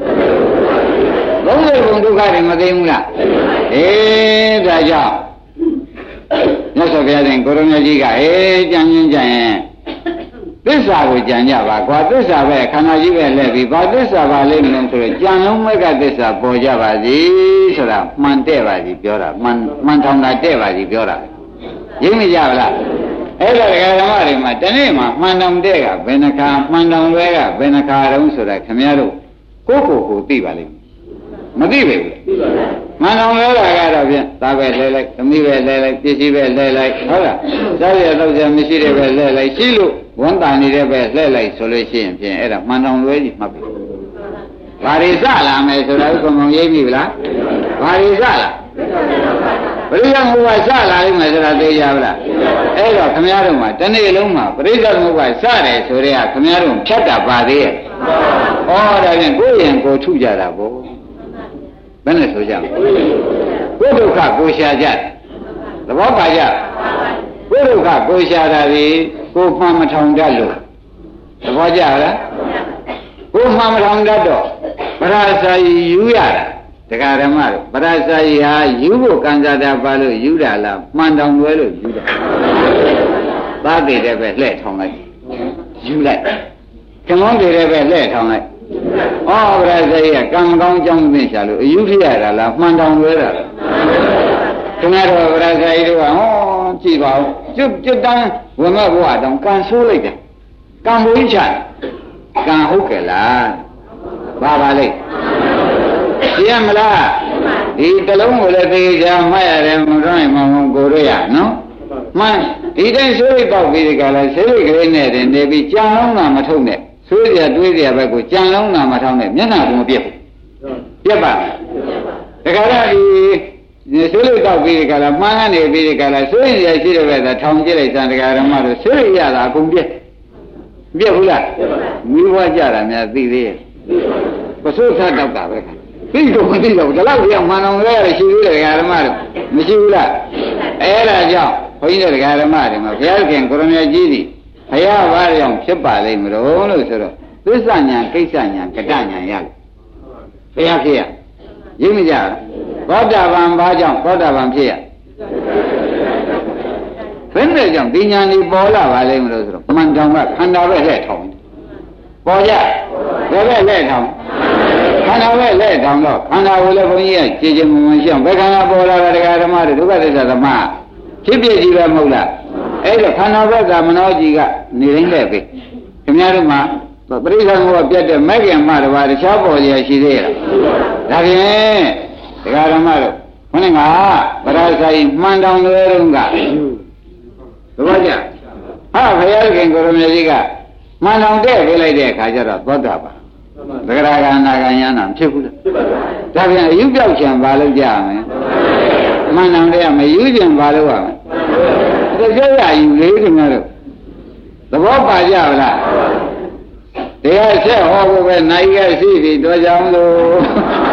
[SPEAKER 2] 30ဘုံဒုက္ခတွေမသိဘူးလားဒါကြောင့်မြတ်စွာဘုရားရှင်ကိုရမကြီးကကြံရင်ကြံရင်သစ္စာကိုကြံကြပါကွာသစ္စာပဲခန္ဓာကြီးပဲလဲပြီးဘာသစ္စာပါလိမ့်မလို့ဆိုတော့ကြံလုံးမဲ့ကသစ္စာပေါ်ကြပါစီဆိုတာမှန်တဲ့ပါစီပြောတာမှန်ထောင်တာတဲ့ပါစီပြောတာရင်းမကြပါလားအဲ့ဒါဒကာဓမ္မတွေမှာတနေ့မှာမှန်တောင်တဲ့ကဘယ်နှခါမှန်တောင်လွဲကဘယ်နှခါတုံးဆိုတာခင်ဗျားတို့ကိုသိပါလိမ့်မယ်မသိပါဘူးမှန်တော်ပြောတာကတော့ဖြင့်သားပဲလဲလိုက်သမီးပဲလဲလိုက်ပစ္စည်းပဲလဲလိုက်ဟုတ်လားစားရတော့ကြမရှိတဲ့ပဲလဲလိုက်ရှိလို့ဝန်တန်နေတဲ့ပဲလဲလိုက်ဆိုလို့ရှိရင်ဖြင့်အဲ့ဒါမှန်တော်လွဲကြီးမှတ်ပြီဘာတွေစလာမယ်ဆိုတာဥက္ကမုံရိပ်ပြီလားဘာတွေစလာပရိသမုပ္ပါစလာလိမ့်မယ်ဆိုတာသိကြပါလားအဲ့တော့ခမည်းတော်မှာတနေ့လုံးမှာပရိသမုပ္ပါစတယ်ဆိုတဲ့ကခမည်းတော်ဖြတ်တာပါသေးရဲ့ဩဒါဖြင့်ကိုယ်ရင်ကိုထုကြတာပေါ့ဘယ်နဲ့ဆိုကြကိုယ်ဒုက္ခကိုရှာကြသဘောပါကြကိုယ်ဒုက္ခကိုရှာတာဒီကိုမှန်မထောင်တတ်လို့သဘောကြလားကိုမှန်မထောင်တတ်တော့ပရစာယီယူရတာဒကာဓမ္မတို့ပရစာယီဟာယူဖို့ကံစားတာပါလို့ယူတာလားမှန်တောင်လွဲလို့ယူတာသားတည်တဲ့ပဲလှဲ့ထောင်လိုက်ယူလိုက်ကမောင်းတည်တဲ့ပဲလှဲ့ထောင်လိုက်ဩဗရဇေယကံကောင်းကြောင်းသိချာလို့အယူဖြစ်ရတာလားမှန်တောင်လွဲတာလားခင်ဗျားတို့ဗရဇေယတို့ကဟောကြည့်ပါဦးကျွတ်တန်းဝမဘဝတောင်ကံဆိုးလိုက်တယ်ကံဘူးချကံဟုတ်ကဲ့လားဘာပါလိမ့်သိရမလားဒီတလုံးကိုလည်းသိကြမှတ်ရတယ်မတော်ရင်မဟုတ်ကိုရရနော်မှန်ဒီတိုင်းဆိုရိတ်ပေါက်ပြီးဒီကလာဆေးရိတ်ကလေးနဲ့တင်နေပြီးကြံလုံးတာမထုတ်နဲ့ဆွေးရတွေးရဘက်ကိုကြံလုံးတာမထောင်းနဲ့မျက်နှာကမပြက်ဘူးပြက်ပါတခါတော့ဒီဆိုလို့တော့ပြီးဒီကလာမှန်းကနေပြီးဒီကလာဆိုရင်ရရှိတဲ့ဘက်ကထောင်ကြည့်လိုက်စံတရားဓမ္မတို့ဆိုရရတာအကုန်ပြည့်ဘူးလားမိဘကြတာများသိသေးရဲ့ပစိုးစားတော့တာပဲသိတော့မသိတော့ဒီလောက်ကြောင့်မှန်အောင်လဲရရှိသေးတယ်ဓမ္မတို့မရှိဘူးလားအဲ့ဒါကြောင့်ဘုန်းကြီးတို့ဓမ္မတွေမှာဘုရားခင်ကိုရမကြီးသည်ဘုရားဘာကြောင့်ဖြစ်ပါလိမ့်မလို့လို့ဆိုတော့သစ္စာညာကိစ္စညာကတ္တညာရလို့ဘုရားဖြစ်ရရင်းမကြသောတာပန်ဘာကြောင့်သောတာပန်ဖြစ်ရဘယ်နဲ့ကြောင့်ဒီညာလေးပေါ်လာပါလိမ့်မလို့ဆိုတော့မှန်တောင်ကခန္ဓာပဲလက်ထောင်ပေါ်ကြဘယ်ပဲလက်ထောင်ခန္ဓာပဲလက်ထောင်တော့ခန္ဓာကိုလည်းဘုန်းကြီးကကြည်ကြည်မွန်မွန်ရှင်းဘယ်ခန္ဓာပေါ်လာတာတရားဓမ္မတွေဒုက္ခသစ္စာဓမ္မဖြစ်ဖြစ်ကြီးပဲမဟုတ်လားအဲ့တော့ခန္ဓာဘက်ကမနောကြီးကနေရင်းလက်ပဲခင်ဗျားတို့မှာပရိစ္ဆေမောပြတ်တဲ့မဲ့ခင်မှတပါးတခြားပေါ်ရရှိသေးရဲ့ဒါဖြင့်တရားဓမ္မတို့ခொနဲ့ကပရာဇာယမှန်တောင်လွယ်တော့ကသဘောကျဟာဘုရားခင်ကိုရမေကြီးကမှန်တောင်တဲ့ပြလိုက်တဲ့အခါကျတော့သောတာပန်သဂရဂနာဂယန္တာဖြစ်ဘူးလားဒါဖြင့်အယူပြောက်ချင်ဘာလို့ကြရမလဲမှန်တောင်တဲ့မယူချင်ဘာလို့ရမလဲတကယ်ရယူလေးခင်ဗျားတို့သဘောပါကြပါလားတရားဆက်ဟောဖို့ပဲနိုင်ရရှိပြီတော့ကြောင်းလို့